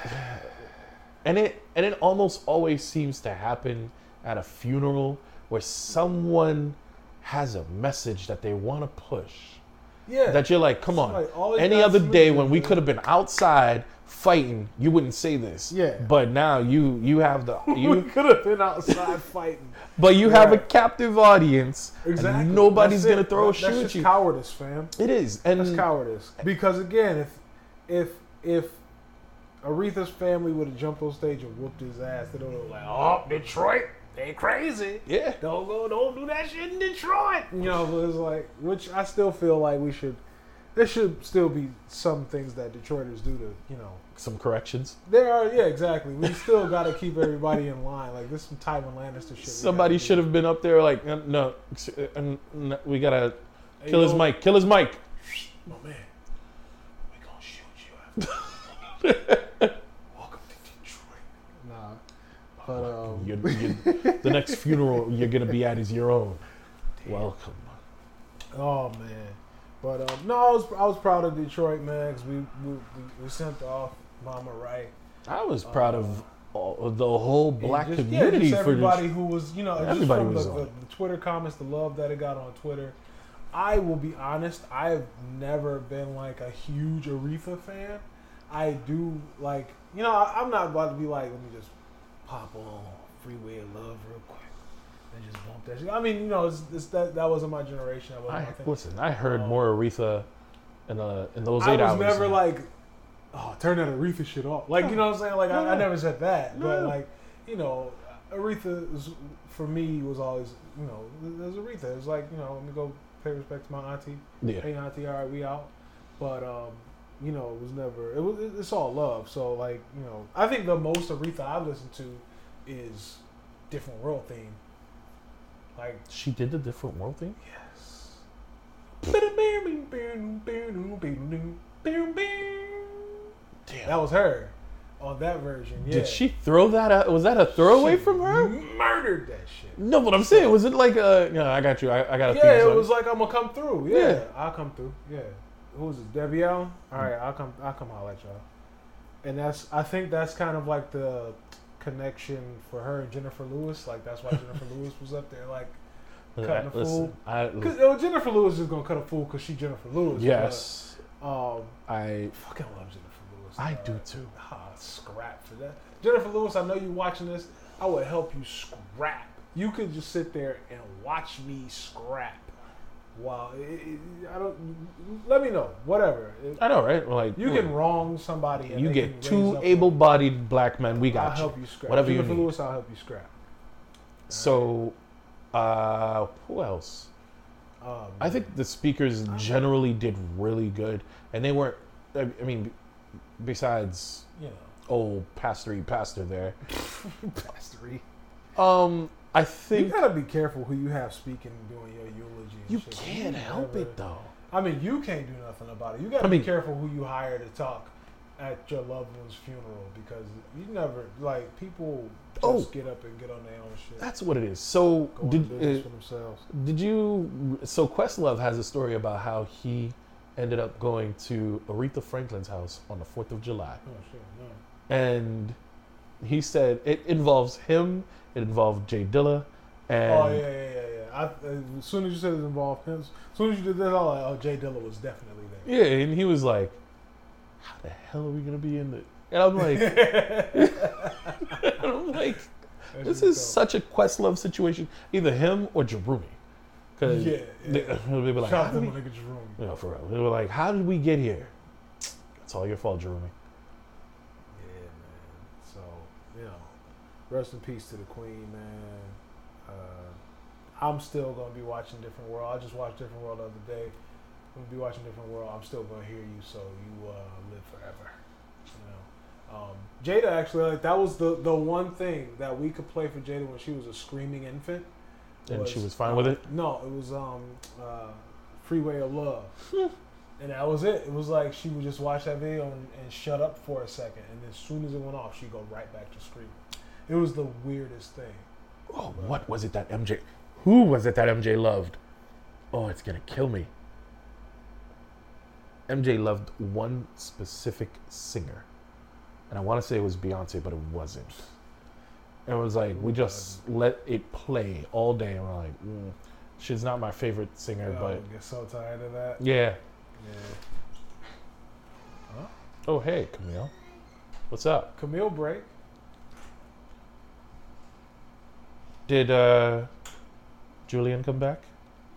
and it and it almost always seems to happen at a funeral where someone has a message that they want to push. yeah. That you're like, come It's on. like, all Any these other guys day listen, when we man. could have been outside fighting, you wouldn't say this. Yeah. But now you you have the we you could have been outside fighting. but you have a Right. captive audience. Exactly. And nobody's That's gonna it. throw a That- shoe That's at just you. cowardice, fam. It is. And That's cowardice. Because again, if if if Aretha's family would have jumped on stage and whooped his ass, they would have like, "Oh, Detroit, they crazy. yeah. Don't go, don't do that shit in Detroit." You know, but it's like, which I still feel like we should. There should still be some things that Detroiters do to, you know. Some corrections. There are, yeah, exactly. We still got to keep everybody in line. Like this, some Tywin Lannister shit. we Somebody gotta do. should have been up there like, uh, no, uh, uh, no, we gotta Hey, kill his yo, mic. Kill his mic. My man, we gonna shoot you after. Welcome to Detroit. Nah, but um, You're, you're, the next funeral you're gonna be at is your own. Welcome. oh man, but um, no, I was I was proud of Detroit, man, because we, we we we sent off Mama Right. I was proud of all, of the whole black And just, community yeah, just for everybody who was, you know, just Everybody from was the, on the, it. the Twitter comments, the love that it got on Twitter. I will be honest, I've never been like a huge Aretha fan. I do like, you know, I, I'm not about to be like, let me just pop on Freeway of Love real quick and just bump that shit. I mean, you know, it's, it's that that wasn't my generation. That wasn't I, my thing. listen, I heard Um, more Aretha in the in those I eight was hours. never like, oh, turn that Aretha shit off. Like, you know what I'm saying? Like, I, I No. never said that. But, No. like, you know, Aretha, is, for me, was always, you know, there's Aretha. It's like, you know, let me go pay respect to my auntie. yeah. Hey, auntie, all right, we out. But, um, you know, it was never, it was, it's all love. So, like, you know, I think the most Aretha I've listened to is Different World Theme. Like, She did the different world thing. yes. Damn. That was her on that version. Yeah. Did she throw that out? Was that a throwaway She from her? Murdered that shit. No, but I'm saying, was it like a? Yeah, I got you. I, I got a. Yeah, it was like I'm gonna come through. Yeah, Yeah. I'll come through. Yeah. Who was it? Debbie Allen. All right, I'll come. I'll come holler at y'all. And that's. I think that's kind of like the connection for her and Jennifer Lewis. Like that's why Jennifer Lewis was up there. Like, cutting a Listen, fool. I, cause oh, Jennifer Lewis is gonna cut a fool because she Jennifer Lewis. yes, But, um, I. fucking love Jennifer Lewis. I dog. do too. Ah, scrap for that. Jennifer Lewis, I know you watching this. I would help you scrap. You could just sit there and watch me scrap Wow. It, it, I don't. Let me know. Whatever. It- I know, right? Like you can wrong somebody. And you they get can two raise up- able-bodied black men. We got I'll you. help you scrap. Whatever you Jennifer need. Lewis, I'll help you scrap. So, uh, who else? Um, I think the speakers generally did really good, and they weren't. I I mean, besides you know, old Pastor Pastor there, pastory. um, I You think gotta be careful who you have speaking during your eulogy. And you shit. can't help never- it though. I mean, you can't do nothing about it. You gotta I mean- be careful who you hire to talk at your loved one's funeral because you never like people just Oh. get up and get on their own shit. That's what it is. So Go into business did for uh, themselves. did you? So Questlove has a story about how he ended up going to Aretha Franklin's house on the Fourth of July, Oh shit, no. and he said it involves him. It involved Jay Dilla, and Oh yeah, yeah, yeah, yeah. I, as soon as you said it involved him, as soon as you did that, I was like, oh, Jay Dilla was definitely there. yeah, and he was like, "How the hell are we gonna be in the?" And I'm like, and I'm like, That this shit is dope. such a Questlove situation. Either him or Jarumi, because Yeah, they, yeah. they were like, Shout "How out to did my we-" nigga Jerome. you know, for real, they were like, "How did we get here?" It's all your fault, Jarumi. Yeah, man. So, you know, rest in peace to the Queen, man. Uh, I'm still gonna be watching Different World. I just watched Different World the other day. I'm gonna be watching Different World. I'm still gonna hear you, so you uh, live forever. You know, um, Jada actually like that was the the one thing that we could play for Jada when she was a screaming infant. And she was fine with it? No, it was um, uh, Freeway of Love. And that was it. It was like she would just watch that video and, and shut up for a second. And as soon as it went off, she'd go right back to screaming. It was the weirdest thing. Oh, what was it that M J? Who was it that M J loved? Oh, it's gonna kill me. M J loved one specific singer, and I want to say it was Beyonce, but it wasn't. It was like we just let it play all day, and we're like, mm, she's not my favorite singer, I but get so tired of that. yeah. Yeah. Huh? Oh, hey, Camille, what's up? Camille break. Did uh, Julian come back?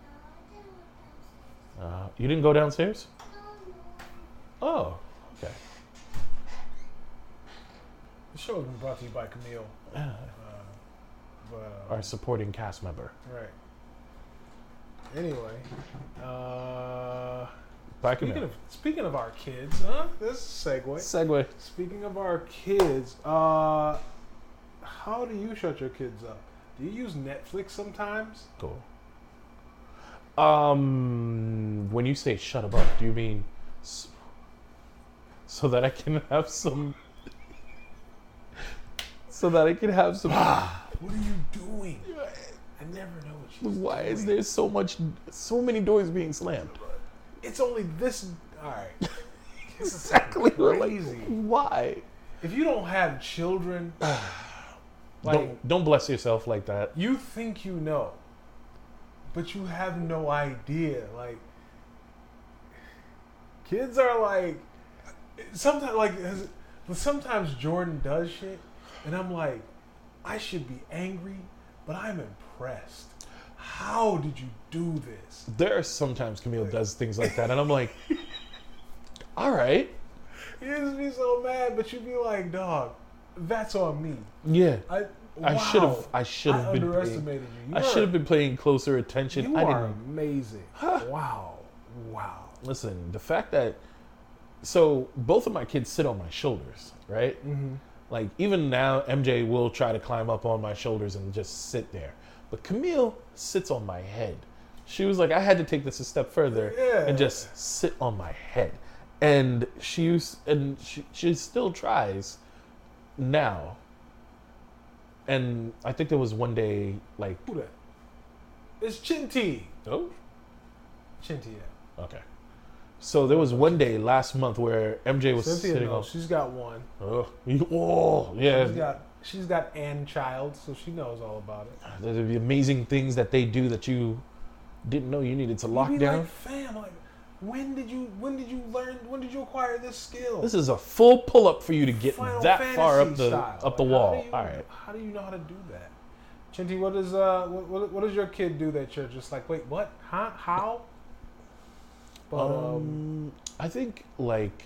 Uh, you didn't go downstairs? Oh, okay. The show has been brought to you by Camille. Yeah. Uh, but, uh, Our supporting cast member. right. Anyway, uh, Bye, speaking Camille. of speaking of our kids, huh? This is a segue. Segue. Speaking of our kids, uh, how do you shut your kids up? Do you use Netflix sometimes? Cool. Um, when you say shut up, do you mean s- so that I can have some, so that I can have some? What are you doing? I never know what she's Why doing. is there so much, so many doors being slammed? It's only this. All right. This is Exactly. We're like, crazy. why? If you don't have children, like don't don't bless yourself like that. you think you know, but you have no idea. Like kids are like sometimes like sometimes Jordan does shit, and I'm like, I should be angry, but I'm impressed. How did you do this? There are sometimes Camille does things like that, and I'm like, all right, You just be so mad, but you be like, dog, that's on me. yeah. I I wow. should have. I should I have been. Paying, underestimated you. I You should are- have been paying closer attention. You I are didn't. amazing. Wow. Wow. Listen, the fact that so both of my kids sit on my shoulders, right? Mm-hmm. Like even now, M J will try to climb up on my shoulders and just sit there, but Camille sits on my head. She was like, I had to take this a step further Yeah. and just sit on my head, and she used, and she, she still tries now. And I think there was one day like, Who that? It's Chinty. oh, Chinty, yeah. okay. So there was one day last month where M J was Cynthia sitting knows. on. She's got one. Oh, you- oh, yeah. She's got she's got an child, so she knows all about it. There's the amazing things that they do that you didn't know you needed to lock You be down. like, fam, like, when did you when did you learn when did you acquire this skill? This is a full pull up for you to get Final that far up Fantasy the style. up the Like, wall. How do you, All right. How do you know how to do that? Chinty, what does uh what, what what does your kid do that you're just like, wait, what? Huh? How? But um, um, I think like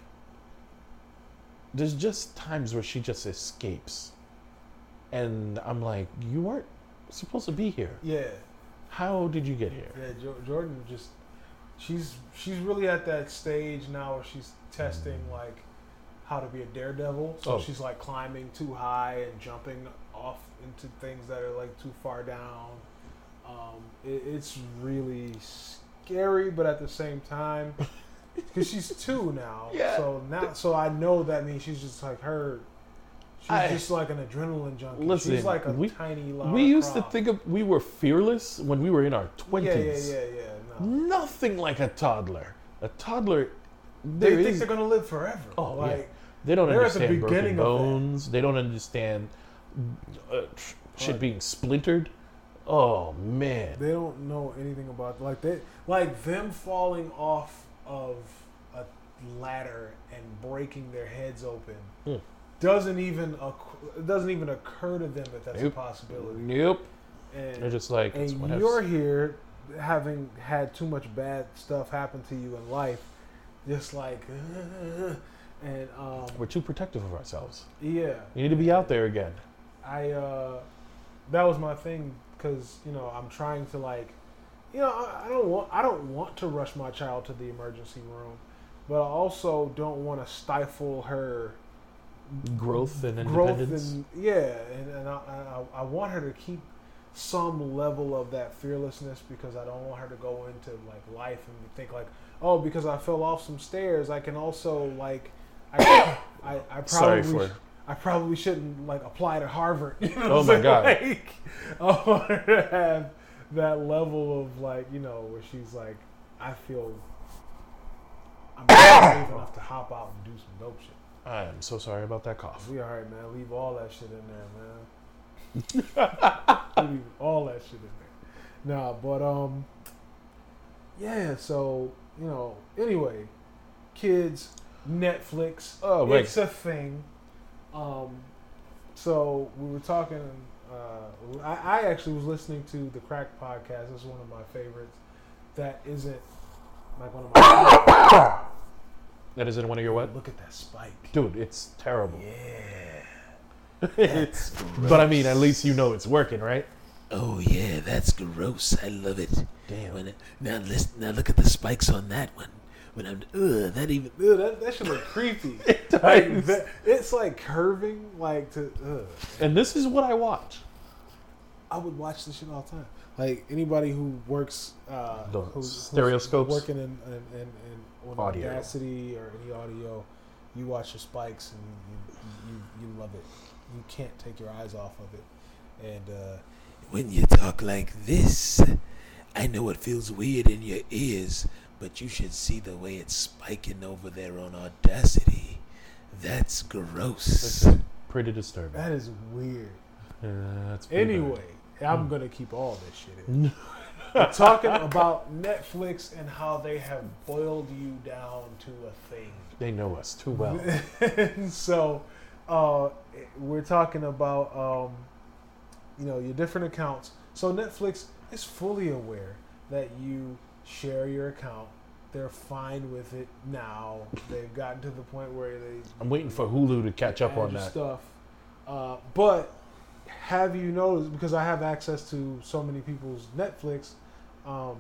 there's just times where she just escapes, and I'm like, you weren't supposed to be here. yeah, How did you get here? yeah. Jo- Jordan just she's she's really at that stage now where she's testing like how to be a daredevil. So Oh. she's like climbing too high and jumping off into things that are like too far down. Um, it, it's really scary, but at the same time, because she's two now. Yeah. So now, so I know that means she's just like her. She's I- just like an adrenaline junkie. Listen, she's like a we- tiny. Lara We used to Croft. think of we were fearless when we were in our Yeah, twenties. yeah, yeah, yeah. No. Nothing like a toddler. A toddler, They there think is- they're gonna live forever. Oh, like, yeah. They don't they're at the understand broken beginning of that. bones. They don't understand uh, tr- shit Right. being splintered. Oh man, They don't know anything about like they like them falling off of a ladder and breaking their heads open. Hmm. Doesn't even oc- it doesn't even occur to them that that's Nope. a possibility. Nope. And They're just like, it's and what I've you're s- here having had too much bad stuff happen to you in life, just like and um, we're too protective of ourselves. yeah. You need to be out there again. I uh, that was my thing because you know I'm trying to like, you know I, I don't want I don't want to rush my child to the emergency room, but I also don't want to stifle her Growth and growth independence. and yeah, and, and I, I I want her to keep some level of that fearlessness because I don't want her to go into like life and think like, oh, because I fell off some stairs I can also like I I, I probably Sorry for- sh- I probably shouldn't like apply to Harvard. You know Oh what my I'm God. saying? Like, I want her to have that level of like, you know, where she's like, I feel I'm brave enough to hop out and do some dope shit. I am so sorry about that cough. We alright, man. Leave all that shit in there, man. Leave all that shit in there. Nah, but um, yeah. So you know, anyway, kids, Netflix. Oh, wait. It's a thing. Um, so we were talking. Uh, I, I actually was listening to the Crack podcast. It's one of my favorites. That isn't like one of my. That isn't one of your what? Look at that spike. Dude, it's terrible. Yeah. it's, but I mean, at least you know it's working, right? Oh yeah, that's gross. I love it. Damn. When it, now listen, now look at the spikes on that one. When I'm, ugh, that even. Dude, that, that should look creepy. It does. Like, that- it's like curving, like to. Ugh. And this is what I watch. I would watch this shit all the time. Like anybody who works, uh, The who's, stereoscopes? who's working in in, in, in on Audio. Audacity or any audio, you watch your spikes and you, you you you love it. You can't take your eyes off of it, and uh, When you talk like this, I know it feels weird in your ears, but you should see the way it's spiking over there on Audacity. That's gross. This is pretty disturbing. that is weird. Uh, that's pretty bad. Anyway, I'm gonna keep all this shit in. We're talking about Netflix and how they have boiled you down to a thing. They know us too well. And so, uh, we're talking about, um, you know, your different accounts. So Netflix is fully aware that you share your account. They're fine with it now. They've gotten to the point where they. I'm waiting for Hulu to catch up add on your that. stuff. Uh, but have you noticed? Because I have access to so many people's Netflix. Um,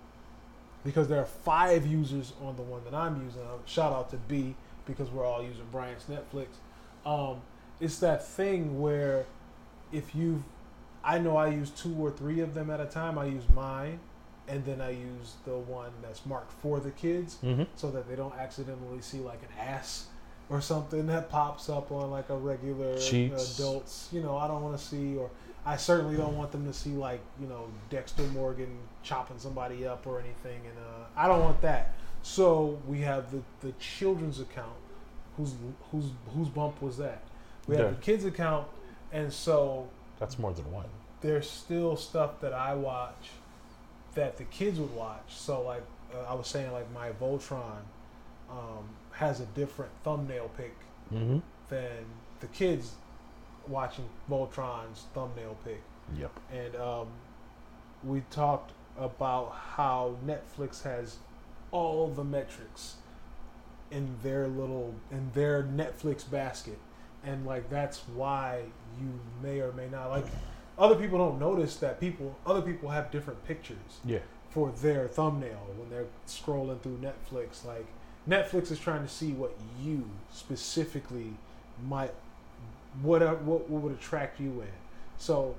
because there are five users on the one that I'm using. Uh, shout out to B because we're all using Bryant's Netflix. Um, it's that thing where if you, I know I use two or three of them at a time. I use mine, and then I use the one that's marked for the kids, Mm-hmm. so that they don't accidentally see like an ass or something that pops up on like a regular Cheeks. adults. You know, I don't want to see, or I certainly don't want them to see like, you know, Dexter Morgan chopping somebody up or anything, and uh, I don't want that. So we have the, the children's account. Whose whose whose bump was that? We have Yeah. the kids account, and so That's more than one. there's still stuff that I watch that the kids would watch. So like uh, I was saying, like my Voltron um, has a different thumbnail pick Mm-hmm. than the kids watching Voltron's thumbnail pick. Yep. And um, we talked about how Netflix has all the metrics in their little in their Netflix basket, and like that's why you may or may not like. Other people don't notice that people other people have different pictures Yeah. for their thumbnail when they're scrolling through Netflix. Like Netflix is trying to see what you specifically might what what, what would attract you in. So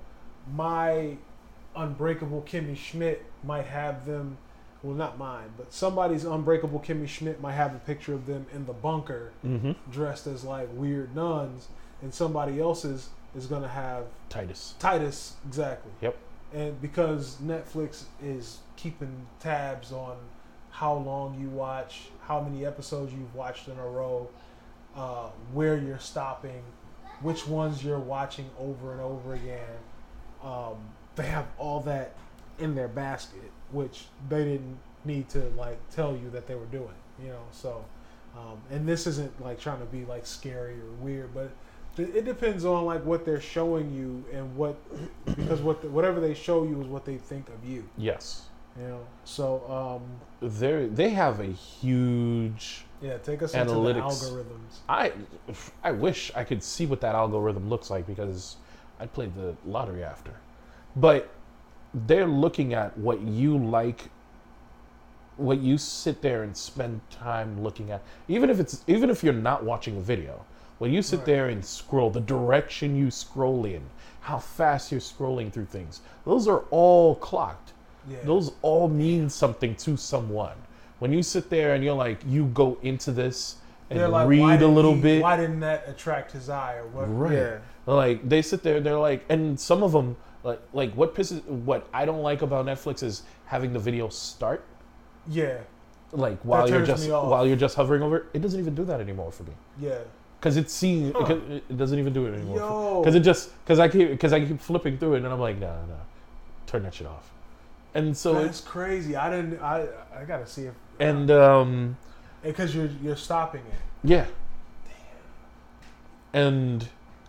my Unbreakable Kimmy Schmidt might have them, well, not mine, but somebody's Unbreakable Kimmy Schmidt might have a picture of them in the bunker Mm-hmm. dressed as like weird nuns, and somebody else's is going to have Titus. Titus, exactly. Yep. And because Netflix is keeping tabs on how long you watch, how many episodes you've watched in a row, uh, where you're stopping, which ones you're watching over and over again, um, they have all that in their basket, which they didn't need to like tell you that they were doing, you know. So, um, and this isn't like trying to be like scary or weird, but it, it depends on like what they're showing you and what because what the, whatever they show you is what they think of you, Yes. you know. So, um, They they have a huge. yeah, take us Analytics. into the algorithms. I I wish I could see what that algorithm looks like because I'd play the lottery after. But they're looking at what you like, what you sit there and spend time looking at. Even if it's even if you're not watching a video, when you sit Right. there and scroll, the direction you scroll in, how fast you're scrolling through things, those are all clocked. Yeah. Those all mean something to someone. When you sit there and you're like, you go into this and They're like, why read a didn't little he- bit. Why didn't that attract his eye or what? Right. Yeah. Like they sit there, they're like, and some of them, like, like what pisses, what I don't like about Netflix is having the video start, Yeah. like while you're turns just me off. while you're just hovering over it. It doesn't even do that anymore for me, Yeah. because it's seeing, Huh. it, it doesn't even do it anymore. Yo. Because it just, because I keep, because I keep flipping through it, and I'm like, no, no, no, turn that shit off. And so That's it's, crazy. I didn't. I I gotta see if and um, because you're you're stopping it. yeah. And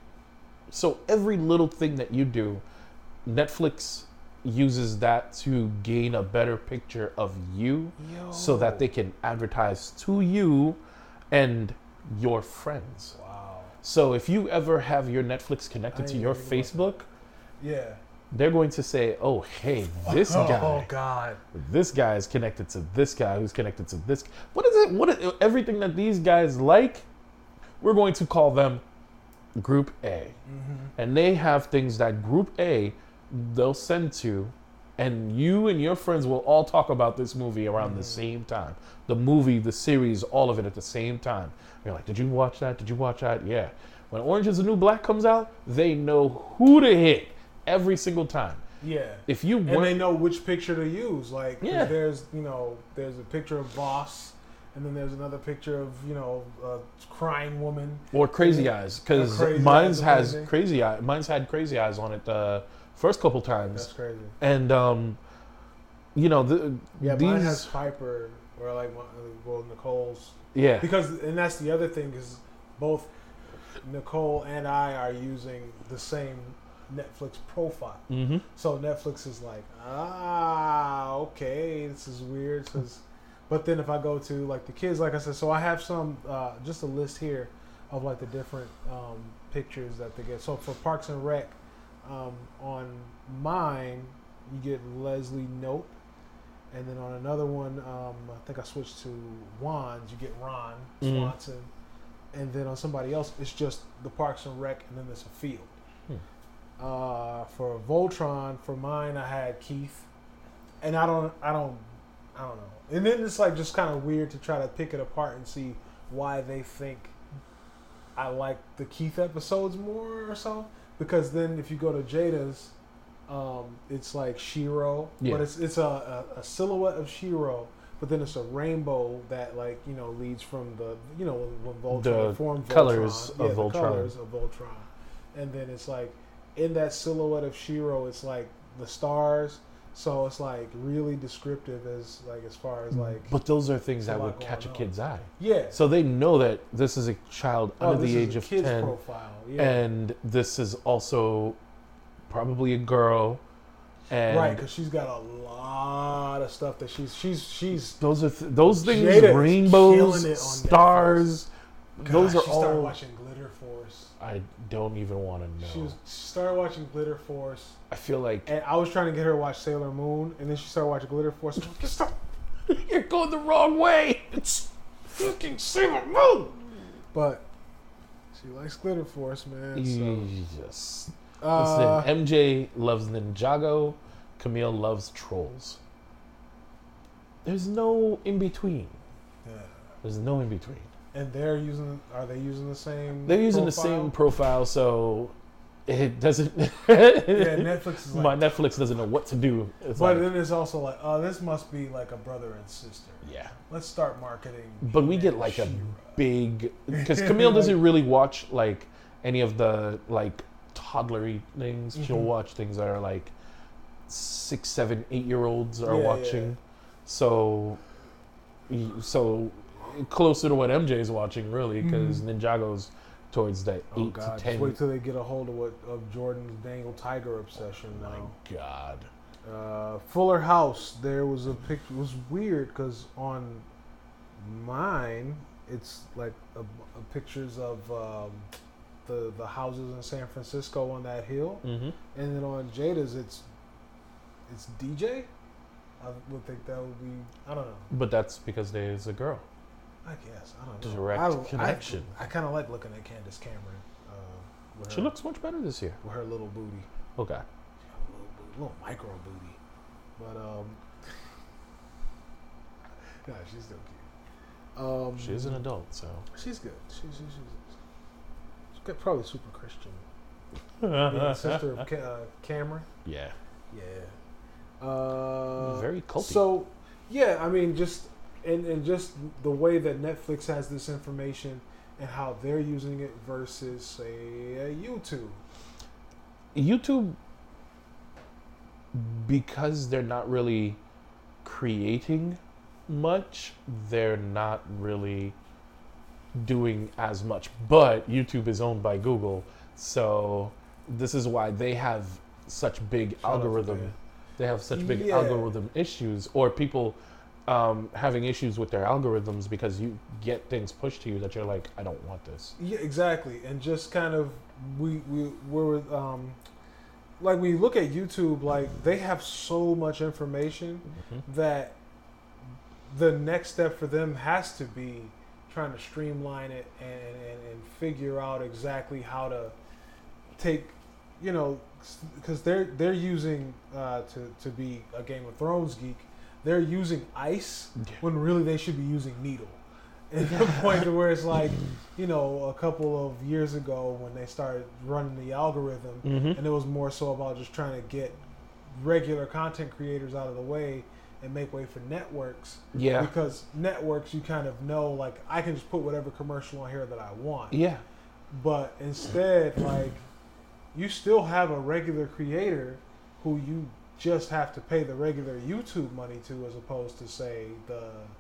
so every little thing that you do, Netflix uses that to gain a better picture of you Yo. so that they can advertise to you and your friends. Wow. So if you ever have your Netflix connected I to didn't your even think about Facebook, Yeah. they're going to say, oh, hey, this Oh, guy, oh God. this guy is connected to this guy who's connected to this. What is it? What is, everything that these guys like, we're going to call them Group A. Mm-hmm. And they have things that Group A they'll send to, and you and your friends will all talk about this movie around Mm-hmm. the same time. The movie, the series, all of it at the same time. You're like, did you watch that? Did you watch that? Yeah. When Orange is the New Black comes out, they know who to hit every single time. Yeah. If you And they weren't, know which picture to use. Like, 'cause Yeah. there's, you know, there's a picture of Boss, and then there's another picture of, you know, a crying woman. or Crazy Eyes, because Or Crazy mine's Eyes, has amazing. Crazy Eye. Mine's had Crazy Eyes on it the first couple times, That's crazy. and um, you know the Yeah, these mine has Piper, or like, my- well, Nicole's. yeah Because, and that's the other thing, is both Nicole and I are using the same Netflix profile. mm-hmm. So Netflix is like, ah, okay, this is weird. 'Cause- but then if I go to like the kids, like I said, so I have some, uh, just a list here of like the different um, pictures that they get. So for Parks and Rec, um, on mine, you get Leslie Nope. And then on another one, um, I think I switched to Wands, you get Ron Mhm. Swanson. And then on somebody else, it's just the Parks and Rec, and then there's a field. Hmm. Uh, for Voltron, for mine, I had Keith, and I don't, I don't, I don't know. And then it's like just kind of weird to try to pick it apart and see why they think I like the Keith episodes more or so. Because then if you go to Jada's, um, it's like Shiro, Yeah. but it's it's a, a, a silhouette of Shiro. But then it's a rainbow that, like, you know, leads from the, you know, when Voltron The formed Voltron. colors of yeah, the Voltron. colors of Voltron. And then it's like, in that silhouette of Shiro, it's like the stars. So it's like really descriptive as, like, as far as like, But those are things There's that a would lot catch a going on. kid's eye. yeah. So they know that this is a child Oh, under this the is age a of kid's ten, profile. Yeah. and this is also probably a girl, And Right, because she's got a lot of stuff that she's she's she's. those are th- those things, Jada is rainbows, killing it on stars. Those God, are she started all. watching Glitter Force. I don't even want to know. She was she started watching Glitter Force, I feel like and I was trying to get her to watch Sailor Moon, and then she started watching Glitter Force. I'm like, stop. you're going the wrong way. It's fucking Sailor Moon. But she likes Glitter Force, man. So. Jesus. Uh, Listen, M J loves Ninjago. Camille loves trolls. There's no in between. yeah. There's no in between. And they're using. Are they using the same? They're using profile? the same profile, so it doesn't. Yeah, Netflix is like. My Netflix doesn't know what to do. It's But like, then it's also like, oh, this must be like a brother and sister. yeah. Let's start marketing. But we get He-Man like a She-Ra. big because Camille doesn't really watch like any of the like toddlery things. She'll Mhm. watch things that are like six, seven, eight year olds are Yeah, yeah, watching. yeah. So, y- so closer to what M J is watching really because Mhm. Ninjago's towards that Oh eight God! to Just ten. wait till they get a hold of what of Jordan's Dangle Tiger obsession My now. God. Uh, Fuller House. There was a picture. It was weird because on mine, it's like a, a pictures of um, the the houses in San Francisco on that hill, Mm-hmm. and then on Jada's, it's it's D J. I would think that would be. I don't know. But that's because there's a girl. I guess I don't know. Direct I don't- connection. I, I kind of like looking at Candace Cameron. Uh, with She her, looks much better this year. with her little booty. Okay. Little, booty, little micro booty. But um, yeah, she's still cute. Um, She's an adult, so. She's good. She's she's, she's, she's good, probably super Christian. Being the sister of Ca- uh, Cameron. Yeah. Yeah. Uh, Very culty. So, yeah, I mean, just and and just the way that Netflix has this information and how they're using it versus, say, uh, YouTube. YouTube, because they're not really creating much, they're not really doing as much. But YouTube is owned by Google, so this is why they have such big Shout out to algorithm. Dan. They have such big Yeah. algorithm issues, or people um, having issues with their algorithms because you get things pushed to you that you're like, I don't want this. Yeah, exactly. And just kind of we we we're um like we look at YouTube, like they have so much information Mhm. that the next step for them has to be trying to streamline it and, and, and figure out exactly how to take, you know, because they're they're using uh, to to be a Game of Thrones geek, they're using ice Yeah. when really they should be using needle. And to the point to where it's like, you know, a couple of years ago when they started running the algorithm, Mhm. and it was more so about just trying to get regular content creators out of the way and make way for networks. Yeah. Because networks, you kind of know, like, I can just put whatever commercial on here that I want. Yeah. But instead, like, you still have a regular creator who you just have to pay the regular YouTube money to, as opposed to, say, the.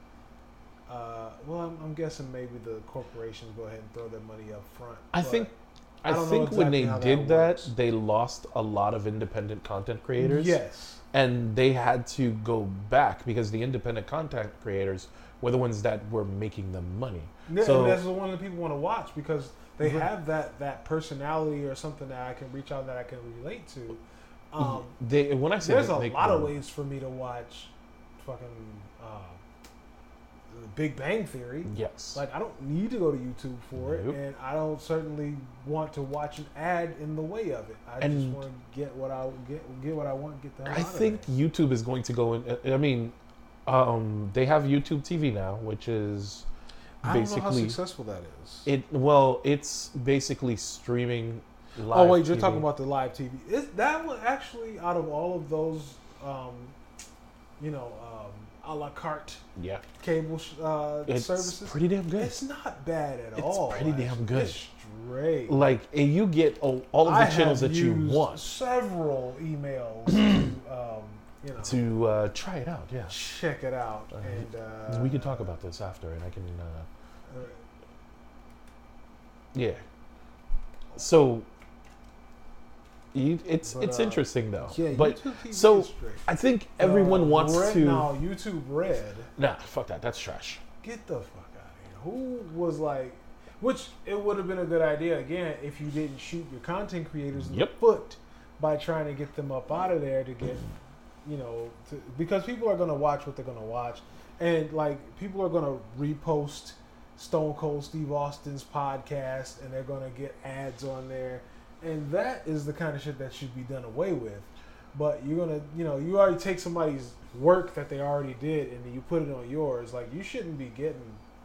Uh, well, I'm, I'm guessing maybe the corporations go ahead and throw their money up front. I but think I, I don't know think when exactly they how that did that, works. they lost a lot of independent content creators. Yes. And they had to go back because the independent content creators were the ones that were making them money. Yeah, So- and that's the one that people want to watch because they Right. have that, that personality or something that I can reach out that I can relate to. Um, They when I say there's that a they lot of were- ways for me to watch fucking uh, Big Bang Theory. Yes. Like, I don't need to go to YouTube for Nope. it, and I don't certainly want to watch an ad in the way of it. I just And- want to get what I get, get what I want, get the hell I out of think it. YouTube is going to go in. I mean, um, they have YouTube T V now, which is I don't know how basically successful that is. it. Well, it's basically streaming. Live Oh wait, you're T V. talking about the live T V. Is that one actually out of all of those, um, you know, um, a la carte Yeah, cable sh- uh, it's services? pretty damn good. It's not bad at It's all. pretty damn actually. good. It's straight. Like and you get all, all of the I channels have that you used want several emails to, um, you know, to uh, try it out. Yeah, check it out, Uh, and uh, we can talk about this after, and I can. Uh, uh, yeah. So You, it's But, it's uh, interesting though. Yeah, but YouTube T V so is straight. I think everyone Uh, wants Red, to. No, YouTube Red. Nah, fuck that. That's trash. Get the fuck out of here. Who was like, which it would have been a good idea again if you didn't shoot your content creators in Yep. the foot by trying to get them up out of there to get, you know, to, because people are gonna watch what they're gonna watch, and like people are gonna repost Stone Cold Steve Austin's podcast, and they're gonna get ads on there, and that is the kind of shit that should be done away with. But you're gonna, you know, you already take somebody's work that they already did and then you put it on yours. Like, you shouldn't be getting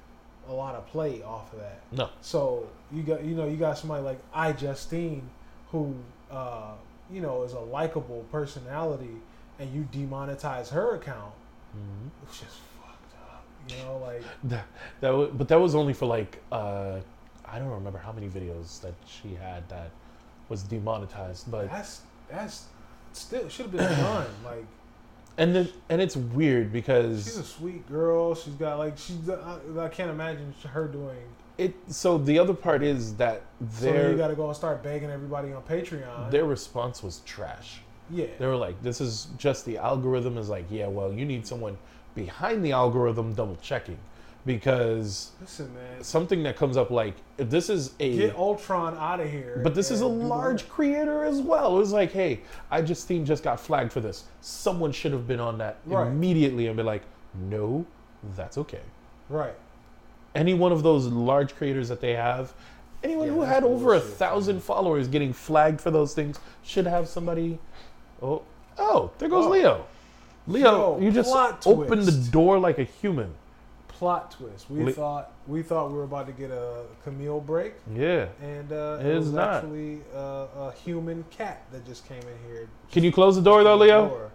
a lot of play off of that. No. So you got, you know, you got somebody like I Justine, who, uh, you know, is a likable personality, and you demonetize her account. Mhm. It's just fucked up. You know, like That, that w- but that was only for like uh, I don't remember how many videos that she had that was demonetized, but that's that's still should have been done. Like, and then and it's weird because she's a sweet girl. She's got like she's. I, I can't imagine her doing. it. So the other part is that So you their got to go and start begging everybody on Patreon. their response was trash. Yeah. They were like, "This is just the algorithm." Is like, yeah, well, you need someone behind the algorithm double checking, because Listen, man. something that comes up like if this is a Get Ultron out of here. But this is a and do the large work. creator as well. It was like, hey, I Justine just got flagged for this. Someone should have been on that Right. immediately and be like, no, that's okay. Right. Any one of those large creators that they have, anyone Yeah, who that's had over a bullshit, thousand man. followers getting flagged for those things should have somebody. Oh, oh, there goes Oh. Leo. Leo, Yo, you just plot opened twist. the door like a human. Plot twist. We Li- thought we thought we were about to get a Camille break, Yeah. and uh, It it is was not. actually uh, a human cat that just came in here. Can you close the door though, Leo? Door.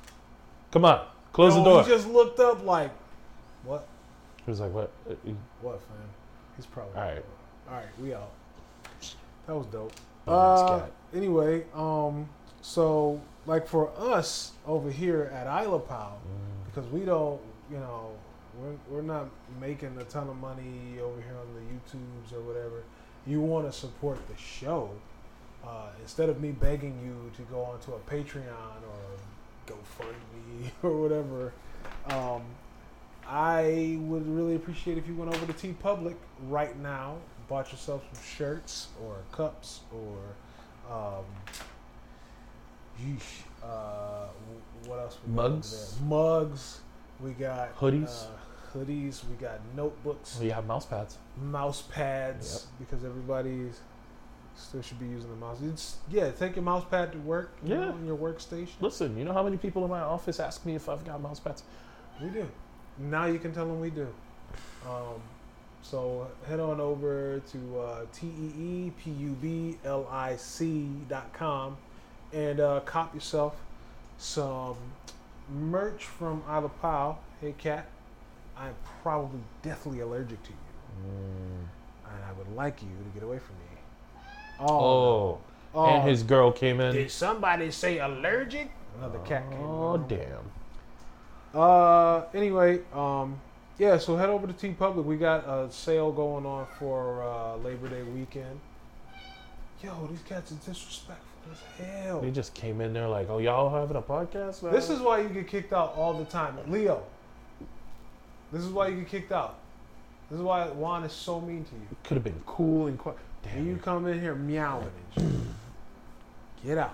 Come on, close Yo, the door. He just looked up like, what? He was like, what? Uh, he- What, fam? He's probably. All right. All right, we out. That was dope. Oh, nice Uh, cat. anyway, um, so like for us over here at Isla Pal, Mm. because we don't, you know, we're, we're not making a ton of money over here on the YouTubes or whatever. You want to support the show. Uh, instead of me begging you to go onto a Patreon or GoFundMe or whatever, um, I would really appreciate if you went over to TeePublic right now, bought yourself some shirts or cups or, um, yeesh, uh, w- what else? We got over Mugs? there? Mugs. We got Hoodies? Uh, hoodies. We got notebooks, Oh, you have mouse pads. mouse pads, because everybody's still should be using the mouse. It's, yeah, take your mouse pad to work. You Yeah. know, on your workstation. Listen, you know how many people in my office ask me if I've got mouse pads? We do. Now you can tell them we do. Um, so head on over to uh, T E E P U B L I C dot com and uh, cop yourself some merch from Isla Pal. Hey, Cat, I'm probably deathly allergic to you, and I would like you to get away from me. Oh. Oh. And his girl came in. Did somebody say allergic? Another cat came in. Oh, damn. Uh, anyway, um, yeah, so head over to TeePublic. We got a sale going on for uh, Labor Day weekend. Yo, these cats are disrespectful as hell. They just came in there like, oh, y'all having a podcast? Man? This is why you get kicked out all the time. Leo, this is why you get kicked out. This is why Juan is so mean to you. Could have been cool and quiet. Damn. And you come in here meowing and shit. Get out.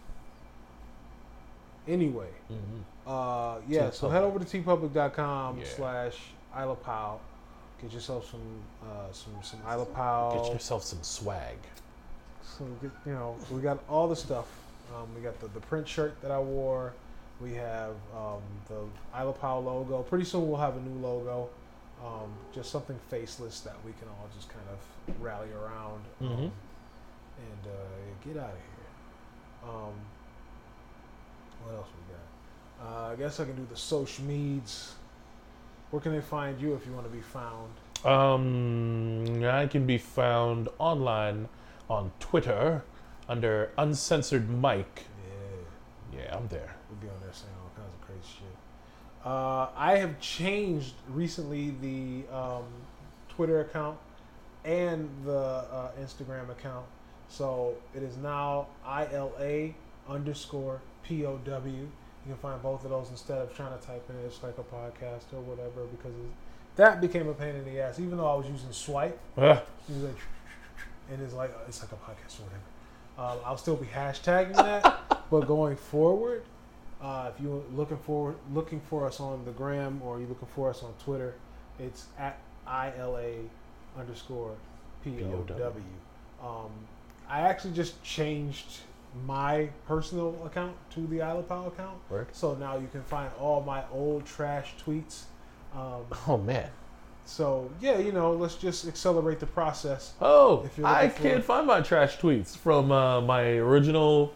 Anyway. Mhm. Uh, yeah, so head over to teepublic dot com Yeah. slash Isla Pal. Get yourself some uh, some some Isla Pal. Get yourself some swag. So get, you know, we got all the stuff. Um, we got the, the print shirt that I wore. We have um, the Isla Pal logo. Pretty soon we'll have a new logo. Um, just something faceless that we can all just kind of rally around um, Mhm. and uh, get out of here. Um, what else we got? Uh, I guess I can do the social meds. Where can they find you if you want to be found? Um, I can be found online on Twitter under Uncensored Mike. Yeah, Yeah, I'm there. we'll be on there saying all kinds of crazy shit. Uh, I have changed recently the um, Twitter account and the uh, Instagram account So it is now I L A underscore P O W. You can find both of those instead of trying to type in It's Like a Podcast or whatever, because it, that became a pain in the ass. Even though I was using Swipe, Uh, it was like, and it's like It's Like a Podcast or whatever. Um, I'll still be hashtagging that, but going forward, uh, if you're looking for looking for us on the gram or you're looking for us on Twitter, it's at I L A underscore P O W. Um, I actually just changed my personal account to the Isle of Pow account. Word. So now you can find all my old trash tweets. Um, oh man. so yeah, you know, let's just accelerate the process. Oh, If you're I looking for- can't find my trash tweets from uh, my original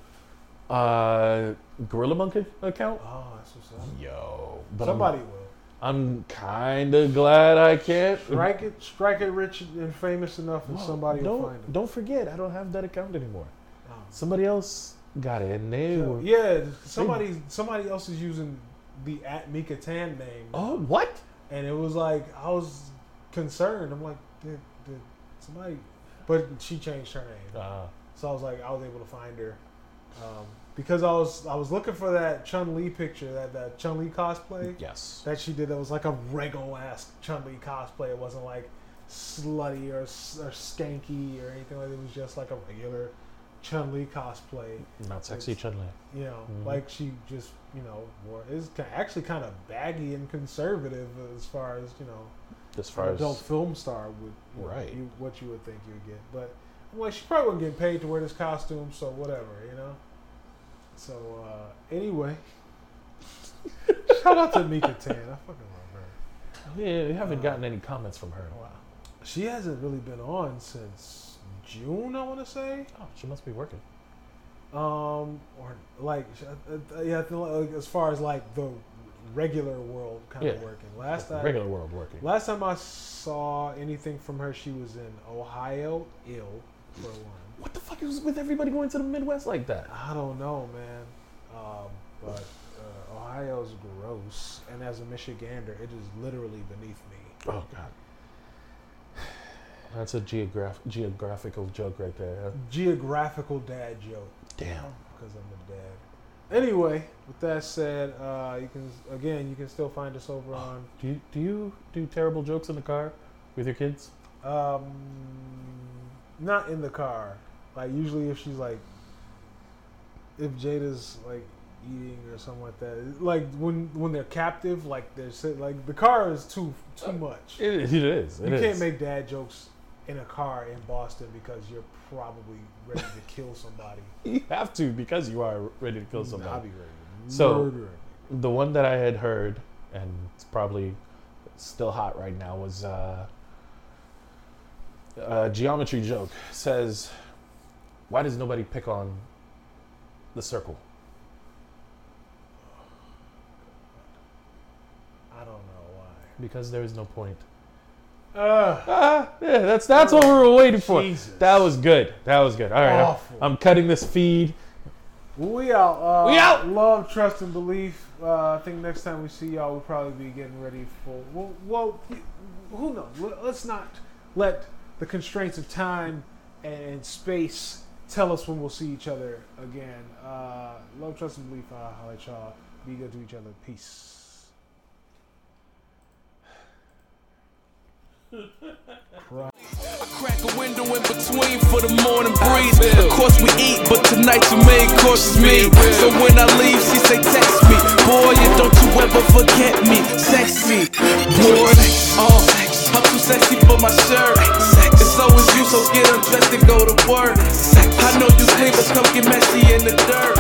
uh, Gorilla Monkey account. Oh, that's what's up. Yo, but Somebody I'm, will. I'm kind of glad I can't. Strike it, strike it rich and famous enough, and No, somebody will don't, find it. Don't forget, I don't have that account anymore. Oh. Somebody else got it, and they were. Yeah, somebody somebody else is using the at Mika Tan name. Oh, what? And it was like, I was concerned. I'm like, did, did somebody? But she changed her name, Uh, so I was like, I was able to find her um, because I was I was looking for that Chun Li picture, that that Chun Li cosplay yes. that she did. That was like a regular ass Chun Li cosplay. It wasn't like slutty or, or skanky or anything like that. It was just like a regular Chun Li cosplay. Not sexy It's- Chun Li. You know, Mhm. like she just, you know, wore. It's ki- actually kind of baggy and conservative as far as, you know, As far an as adult film star would, you know, Right. you, what you would think you would get. But I'm like, she probably wasn't getting paid to wear this costume, so whatever, you know. So uh, anyway, shout out to Mika Tan. I fucking love her. yeah, we haven't Uh, gotten any comments from her in a while. She hasn't really been on since June, I want to say. Oh, she must be working. Um, or like, uh, yeah, I feel like as far as like the regular world kind of Yeah. working. Last I, Regular world working. last time I saw anything from her, she was in Ohio, ill for one. What the fuck is with everybody going to the Midwest like that? I don't know, man. Um, but uh, Ohio's gross, and as a Michigander, it is literally beneath me. Oh god. That's a geograph- geographical joke right there. Huh? Geographical dad joke. Damn. Because I'm a dad. Anyway, with that said, uh, you can again you can still find us over on Do you do you do terrible jokes in the car with your kids? um, not in the car. Like usually if she's like if Jada's like eating or something like that, like when when they're captive, like they're sit, like the car is too too much. It, it is. It You is. can't make dad jokes in a car in Boston because you're probably ready to kill somebody. You have to because you are ready to kill I'll somebody. be ready to So- murder him. The one that I had heard, and it's probably still hot right now, was uh, a geometry joke. Says, why does nobody pick on the circle? I don't know why. Because there is no point. Uh, Ah, yeah, that's that's what we were waiting for. Jesus. That was good. That was good. All right, I'm- Awful. I'm cutting this feed. We out. Uh, We out. Love, trust, and belief. Uh, I think next time we see y'all, we'll probably be getting ready for. Well, well who knows? Let- Let's not let the constraints of time and space tell us when we'll see each other again. Uh, love, trust, and belief. Uh, I'll let y'all be good to each other. Peace. Crack a window in between for the morning breeze. Of course we eat, but tonight your main course is me. So when I leave, she say text me. Boy, you don't you ever forget me. Sexy, boy. Oh, I'm too sexy for my shirt. It's always you, so get undressed and go to work. I know you clean, but come get messy in the dirt.